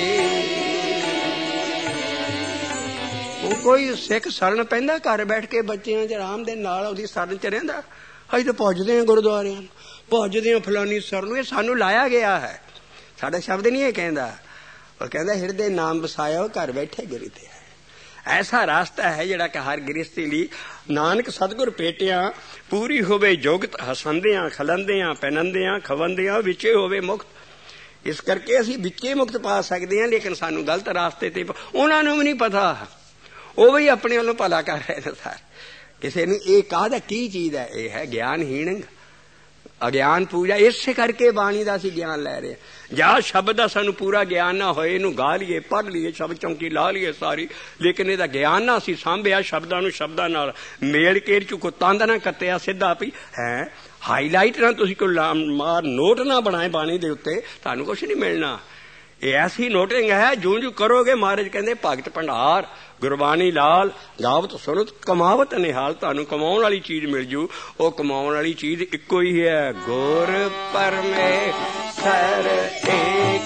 ਉਹ ਕੋਈ ਸਿੱਖ ਸ਼ਰਨ ਪੈਂਦਾ ਘਰ ਬੈਠ ਕੇ ਬੱਚਿਆਂ ਚ ਆਰਾਮ ਦੇ ਨਾਲ ਉਹਦੀ ਸ਼ਰਨ ਚ ਰਹਿੰਦਾ। ਅਸੀਂ ਤਾਂ ਪੁੱਜਦੇ ਹਾਂ ਗੁਰਦੁਆਰਿਆਂ ਨੂੰ, ਭੁੱਜਦੇ ਹੋ ਫਲਾਨੀ ਸਰ ਨੂੰ, ਇਹ ਸਾਨੂੰ ਲਾਇਆ ਗਿਆ ਹੈ, ਸਾਡਾ ਸ਼ਬਦ ਨਹੀਂ ਇਹ ਕਹਿੰਦਾ। ਉਹ ਕਹਿੰਦਾ ਹਿਰਦੇ ਨਾਮ ਵਸਾਇਓ ਘਰ ਬੈਠੇ ਗਿਰੀ ਤੇ ਹੈ। ਐਸਾ ਰਾਸਤਾ ਹੈ ਜਿਹੜਾ ਕਿ ਹਰ ਗ੍ਰਸਤੀ ਲਈ ਨਾਨਕ ਸਤਿਗੁਰ ਭੇਟਿਆ ਪੂਰੀ ਹੋਵੇ ਜੁਗਤ, ਹਸੰਦਿਆਂ ਖਲੰਦਿਆਂ ਪਹਿਨੰਦਿਆਂ ਖਵੰਦਿਆਂ ਵਿੱਚੇ ਹੋਵੇ ਮੁਕਤ। ਇਸ ਕਰਕੇ ਅਸੀਂ ਵਿੱਚੇ ਮੁਕਤ ਪਾ ਸਕਦੇ ਹਾਂ, ਲੇਕਿਨ ਸਾਨੂੰ ਗਲਤ ਰਾਸਤੇ ਤੇ ਉਹਨਾਂ ਨੂੰ ਵੀ ਨਹੀਂ ਪਤਾ, ਉਹ ਵੀ ਆਪਣੇ ਵੱਲੋਂ ਭਲਾ ਕਰ ਰਹੇ ਨੇ ਸਰ। ਕਿਸੇ ਨੂੰ ਇਹ ਕਾਹਦਾ ਕੀ ਚੀਜ਼ ਹੈ, ਇਹ ਹੈ ਗਿਆਨਹੀਣ ਅਗਿਆਨ ਪੂਜਾ। ਇਸੇ ਕਰਕੇ ਬਾਣੀ ਦਾ ਅਸੀਂ ਗਿਆਨ ਲੈ ਰਹੇ ਹਾਂ। ਜਾਂ ਸ਼ਬਦ ਦਾ ਸਾਨੂੰ ਪੂਰਾ ਗਿਆਨ ਨਾ ਹੋਏ, ਇਹਨੂੰ ਗਾ ਲਈਏ ਪੜ੍ਹ ਲਈਏ ਸ਼ਬਦ ਚੌਂਕੀ ਲਾ ਲਈਏ ਸਾਰੀ, ਲੇਕਿਨ ਇਹਦਾ ਗਿਆਨ ਨਾ ਅਸੀਂ ਸਾਂਭਿਆ, ਸ਼ਬਦਾਂ ਨੂੰ ਸ਼ਬਦਾਂ ਨਾਲ ਮੇਲ ਕੇ ਚੁੱਕੋ, ਤੰਦ ਨਾ ਕੱਤਿਆ ਸਿੱਧਾ ਵੀ ਹੈ, ਹਾਈਲਾਈਟ ਨਾ ਤੁਸੀਂ ਕੋਈ ਮਾਰ ਨੋਟ ਨਾ ਬਣਾਏ ਬਾਣੀ ਦੇ ਉੱਤੇ, ਤੁਹਾਨੂੰ ਕੁਛ ਨਹੀਂ ਮਿਲਣਾ। ਇਹ ਐਸੀ ਨੋਟਿੰਗ ਹੈ ਜੂੰ ਜੂ ਕਰੋਗੇ। ਮਹਾਰਾਜ ਕਹਿੰਦੇ ਭਗਤ ਭੰਡਾਰ ਗੁਰਬਾਣੀ ਲਾਲ ਗਾਵਤ ਸੁਣਤ ਕਮਾਵਤ ਨਿਹਾਲ, ਤੁਹਾਨੂੰ ਕਮਾਉਣ ਵਾਲੀ ਚੀਜ਼ ਮਿਲ ਜੂ। ਉਹ ਕਮਾਉਣ ਵਾਲੀ ਚੀਜ਼ ਇੱਕੋ ਹੀ ਹੈ, ਗੁਰ ਪਰਮੇਸ਼ਰ ਏਕ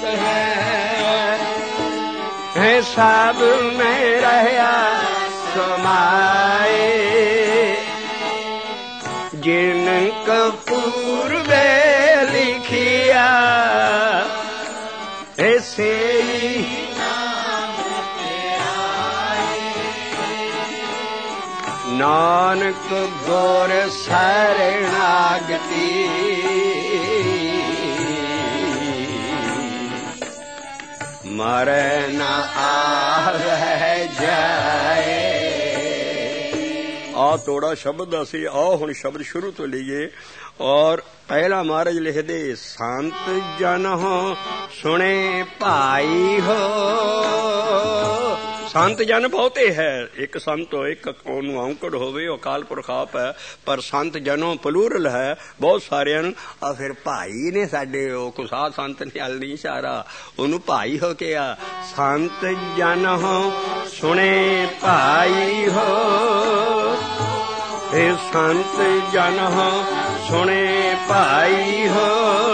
ਹੈ, ਸਭ ਮੈਂ ਰਹਿਆ ਸਮਾਏ, ਜਿਨ ਕਪੂਰਵੇ ਲਿਖਿਆ ऐसे नानक गुर शरणागति, मर न आवे जाए। आ तोड़ा शब्द असी आओ हुण शब्द शुरू तो लीए। और पहला महाराज लिखदे संत जन हो सुने भाई हो। संत जन बहुते है, एक संत हो, एक औंकड़ होवे, अकाल पुरख आप है, पर संत जनों प्लूरल है, बहुत सारे। और फिर भाई ने साडे कुसा संत ने हल नहीं इशारा, उन्होंने भाई हो के आ। संत जन हो सुने भाई हो, संत जन हो सुने भाई हो,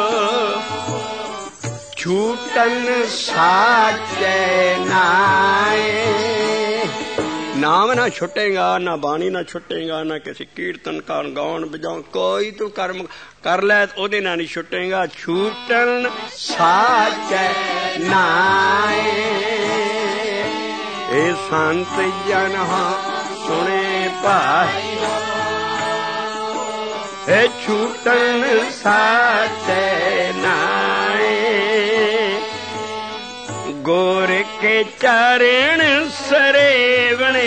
छूटन साचे नाए। नाम ना छुटेगा, ना बाणी ना छुटेगा, ना किसी कीर्तन का गाउन बजाउन, कोई तू कर्म कर लै ओदे ना नहीं छुटेगा। छूटन साचे नाए, ए संत जन हो सुने भाई, छूटन साचे नाए। गोर के चरण सरेवणे,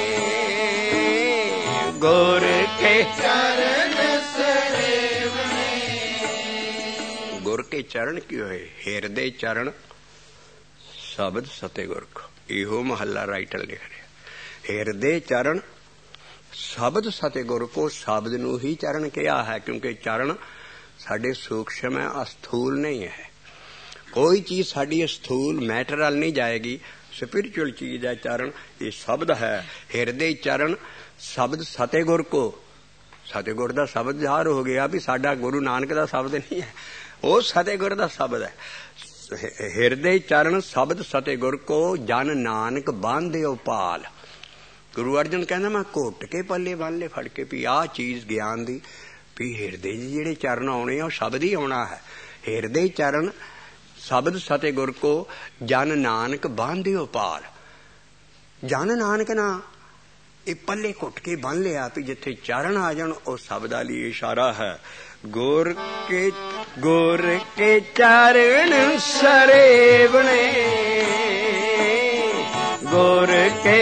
गोर के चरण सरेवणे। गुर के चरण क्यों है? हिरदे चरण शब्द सतगुर को, इहो महला राइटर लिख रहे। हिरदे चरण शब्द सतगुर को, शब्द नू ही चरण किया है, क्योंकि चरण साडे सूक्ष्म है, अस्थूल नहीं है। कोई चीज साडी स्थूल मैटर वाल नहीं जाएगी, स्पिरिचुअल चीज है चरण, ये शब्द है। हिरदे चरण शब्द सतगुर को, सतगुर दा शब्द ਜ਼ਾਹਰ हो गया भी साडा गुरु नानक दा शब्द नहीं है, वो सतगुर दा शब्द है। हिरदे चरण शब्द सतगुर को, जन नानक बांधे पाल। गुरु अर्जन कहना मैं घुट के पल्ले बन ले फड़ के भी आ चीज ज्ञान दी भी हिरदे जिहड़े चरण आने आ शब्द ही आना है। हिरदे चरण शब्द सतगुर को, जन नानक बांधियो पाल। जन नानक ना ये पल्ले घुट के बन लिया भी जिथे चरण आ जान, वो शब्द वाली इशारा है। गुर के चरण सरेवणे, गुर के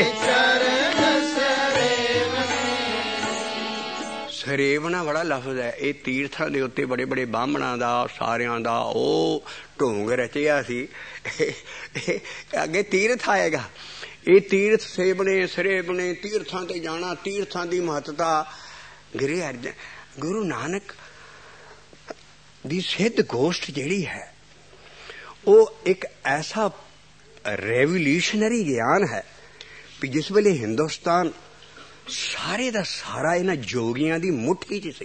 सरेवना बड़ा लफ्ज है। ये तीर्थां दे उत्ते बड़े बड़े बामणां दा सारियां दा ओ ढोंग रचिया सी। अगे तीर्थ आएगा, ये तीर्थ सेवने सरेवने, तीर्थां ते जाना, तीर्थां दी महत्ता। गिरे अर्जन गुरु नानक दी सिद्ध गोष्ठ जिहड़ी है, वो एक ऐसा रेवोल्यूशनरी ज्ञान है भी जिस वेले हिंदुस्तान सारे दा सारा इन्हां जोगियां दी मुट्ठी च सी,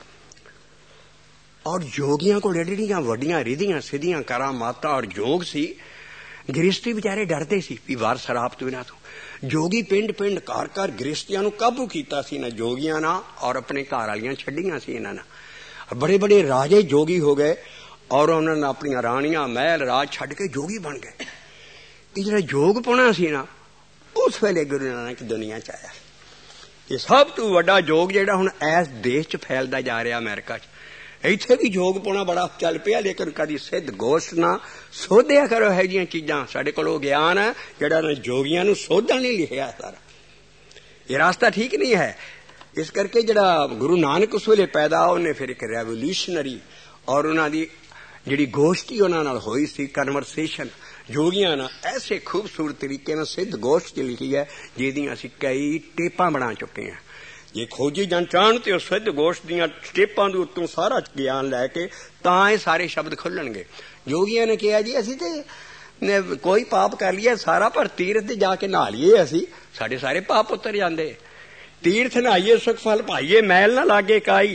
और जोगियां को एडियां वड्डियां रिधियां सिद्धियां करामातां और जोग सी। गृहस्थी बेचारे डरदे सी भी वार शराब तो बिना तो। जोगी पिंड पिंड घर घर गृहस्थियां नूं काबू कीता सी इन्हां जोगियां नाल, और अपने घर वालियां छड्डियां सी इन्हां नाल। बड़े बड़े राजे जोगी हो गए और उन्होंने अपन राणियां महल राज छड्ड के जोगी बन गए। ये जो योग पाना सी ना उस वेले गुरु नानक दुनिया च आया। ये सब तो वड्डा योग जिहड़ा हुण इस देश च फैलदा जा रहा अमेरिका च, इत्थे भी योग पाना बड़ा चल पिया, लेकिन कदी सिद्ध गोष्ठ ना सोधिया करो है जिहियां चीजां। साडे कोल ज्ञान है जिहड़ा जोगियां नूं सोधण नहीं लिखिया सारा, ये रास्ता ठीक नहीं है। इस करके जिहड़ा गुरु नानक उस वेले पैदा उन्हें फिर एक रेवोल्यूशनरी और उन्हां दी जिहड़ी गोष्ठी उन्हां नाल होई सी कन्वरसेशन जोगियां ना ऐसे खूबसूरत तरीके नाल सिद्ध गोष्ठ च लिखी है जिहदियां असीं कई टेपां बना चुके हैं। जे खोजी जान चाहण ते उस सिद्ध गोष्ठ दीयां टेपां दे उत्तों सारा ज्ञान लैके तां ये सारे शब्द खुलणगे। जोगियां ने कहा जी असीं ते कोई पाप कर लिया सारा, पर तीर्थ ते जाके नहा लीए असीं साडे सारे पाप उतर जांदे। तीर्थ नहाइए सुख फल पाइए मैल ना लागे काई।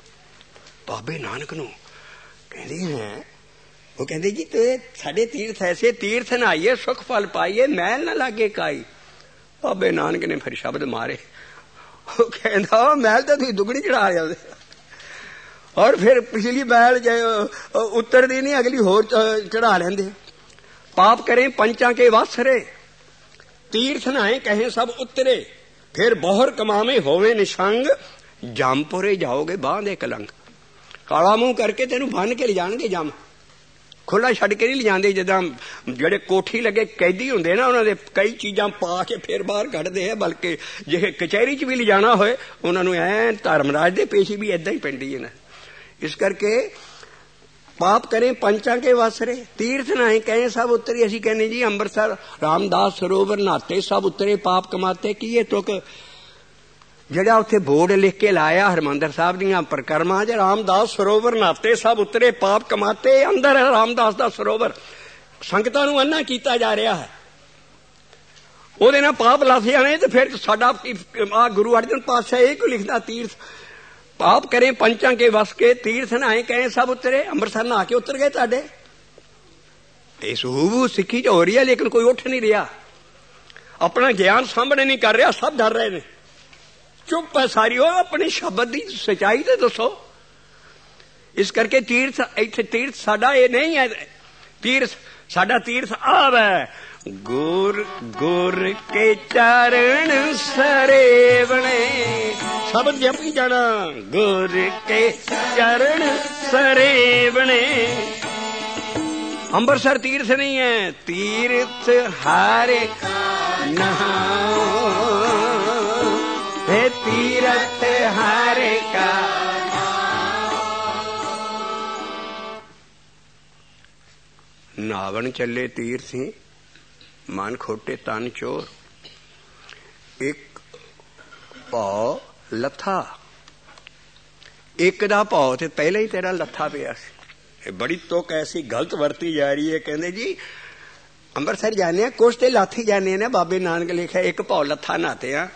बाबे नानक नूं कहंदे हैं, वो कहते जी ते साडे तीर्थ ऐसे, तीर्थ नहाइए सुख फल पाइए मैल ना लागे काई। बाबे नानक ने फिर शब्द मारे, वो कहता मैल तो तुसीं दुगनी चढ़ा जाओ और फिर पिछली मैल उतरदी नहीं अगली होर चढ़ा लेंदे। पाप करें पंचां के वासरे, तीर्थ नहाए कहें सब उतरे, फिर बोहर कमावे होवे निशंग, जामपुरे जाओगे बांधे कलंग। काला मुंह करके तेनू बन के ले जाणगे जम, खुला छड्ड के नहीं ले जांदे। जिद्दां जिहड़े कोठी लगे कैदी हुंदे ना उन्हां दे कई चीजां पा के फिर बाहर कढदे है, बल्कि जे कचहरी च भी ले जाना होए उन्हां नूं ऐ धर्मराज दे पेशी भी इदां ही पैंदी है ना। इस करके पाप करें पंचां के वासरे, तीर्थ नहाए कहें सब उतरे। असीं कहने जी अंमृतसर रामदास सरोवर नहाते सब उतरे पाप कमाते। की ये तुक ਜਿਹੜਾ ਉੱਥੇ ਬੋਰਡ ਲਿਖ ਕੇ ਲਾਇਆ ਹਰਮੰਦਰ ਸਾਹਿਬ ਦੀਆਂ ਪਰਿਕਰਮਾ 'ਚ ਰਾਮਦਾਸ ਸਰੋਵਰ ਨਹਾਤੇ ਸਭ ਉਤਰੇ ਪਾਪ ਕਮਾਤੇ, ਅੰਦਰ ਹੈ ਰਾਮਦਾਸ ਦਾ ਸਰੋਵਰ। ਸੰਗਤਾਂ ਨੂੰ ਅੰਨਾ ਕੀਤਾ ਜਾ ਰਿਹਾ ਹੈ, ਉਹਦੇ ਨਾਲ ਪਾਪ ਲੱਥ ਜਾਣੇ। ਤੇ ਫਿਰ ਸਾਡਾ ਆ ਗੁਰੂ ਅਰਜਨ ਪਾਤਸ਼ਾਹ ਇਹ ਕਿਉਂ ਲਿਖਦਾ ਤੀਰਥ ਪਾਪ ਕਰੇ ਪੰਚਾਂ ਕੇ ਵਸ ਕੇ, ਤੀਰਥ ਨਹਾਏ ਕਹੇ ਸਭ ਉਤਰੇ। ਅੰਮ੍ਰਿਤਸਰ ਨਹਾ ਕੇ ਉਤਰ ਗਏ ਤੁਹਾਡੇ। ਇਹ ਸਹੂਬੂ ਸਿੱਖੀ 'ਚ ਹੋ ਰਹੀ ਹੈ, ਲੇਕਿਨ ਕੋਈ ਉੱਠ ਨਹੀਂ ਰਿਹਾ, ਆਪਣਾ ਗਿਆਨ ਸਾਹਮਣੇ ਨਹੀਂ ਕਰ ਰਿਹਾ, ਸਭ ਡਰ ਰਹੇ ਨੇ। चुप है सारी, हो अपने शब्द की सच्चाई तो दसो। इस करके तीर्थ इत्थे तीर्थ साडा ये नहीं है, तीर्थ साडा तीर्थ आव है गुर गुर के चरण सरेवणे। शब्द जपी जाना गुर के चरण सरेवणे। अंबरसर तीर्थ नहीं है, तीर्थ हारे नहाओ हे तीरथ हर का। नावन चले तीर्थी मन खोटे तन चोर, एक भाव लथा, एक दा भाव ते पहले ही तेरा लथा पिया सी। बड़ी तुक ऐसी गलत वरती जा रही है। कहते जी अंमृतसर जाने कुछ ते लाथी जाने ने, बाबे नानक लिखा एक भाव लथा नहाते हैं,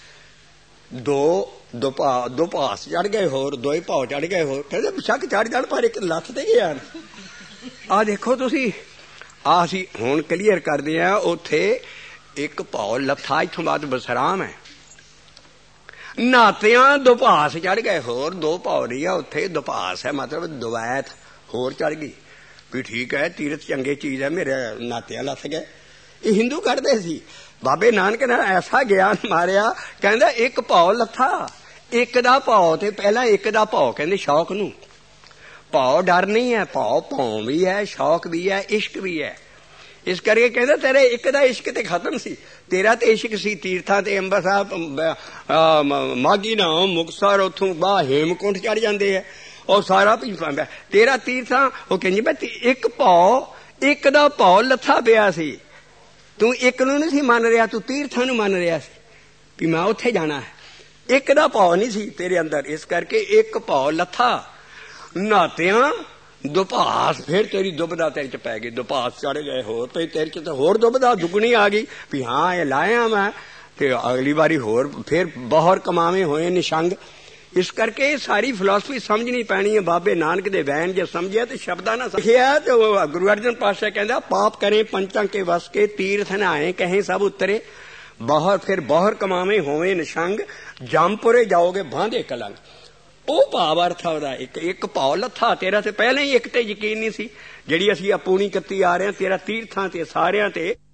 दो भास चढ़ गए होर, दो ही भाव चढ़ गए होर। कहते शक चढ़ जाण पर एक लथ ते गया। आ देखो तुसी असीं हुण क्लीयर करदे आ, उत्थे एक भाव लथा इत्थों बाद बसराम है, नातियां दुभास चढ़ गए होर, दो भाव नहीं है उत्थे दुभास है, मतलब दुवैत होर चढ़ गई। भी ठीक है तीर्थ चंगे चीज है, मेरे नातियां लथ गए। ये हिंदू करते सी। बाबे नानक ने ऐसा ज्ञान मारिया, कहंदा एक भाव लथा, एक दा भाव ते पहला एक दा भाव कहंदे शौक नूं। भाव डर नहीं है, भाव भौं भी है, शौक भी है, इश्क भी है। इस करके कहंदा तेरे एक दा इश्क ते खत्म सी, तेरा ते इश्क सी तीर्थां ते अंबरसर माघी नाम मुक्तसर उथों बाह हेमकुंठ चढ़ जांदे है और सारा भी पांदा तेरा तीर्थां। वो कहंदी बई एक भाव एक दा भाव लथा पिया सी, तू एक नूं नहीं सी मन रहा, तू तीर्थां नूं मन रहा सी भी मैं उत्थे जाना है। एक दा भाव नहीं सी तेरे अंदर, इस करके एक भाव लथा। नहातियां दुभास, फिर तेरी दुबदा तेरे च पै गई, दुभास चढ़ गए होर, तो तेरे च तो होर दुबदा दुगनी आ गई भी हाँ ये लाया मैं, ते अगली बारी होर फिर बहर कमावे होए निशंग। इस करके सारी फिलासफी समझनी पैनी है। बाबे नानक दे वैन जे समझिया तो शब्दा ना समझिया। तो गुरु अर्जन पातशाह कहंदा पाप करें पंचां के वस के, तीर्थ नहाए कहें सब उतरे, बाहर फिर बाहर कमावे होवे निशंग, जामपुरे जाओगे बांधे कलंग। ਉਹ ਭਾਵ ਅਰਥ ਉਹਦਾ ਇੱਕ ਭਾਵ ਲੱਥਾ। ਤੇਰਾ ਤੇ ਪਹਿਲਾਂ ਹੀ ਇੱਕ ਤੇ ਯਕੀਨ ਨਹੀਂ ਸੀ। ਜਿਹੜੀ ਅਸੀਂ ਆਪੂਣੀ ਕੱਤੀ ਆ ਰਹੇ ਹਾਂ, ਤੇਰਾ ਤੀਰਥਾਂ ਤੇ ਸਾਰਿਆਂ ਤੇ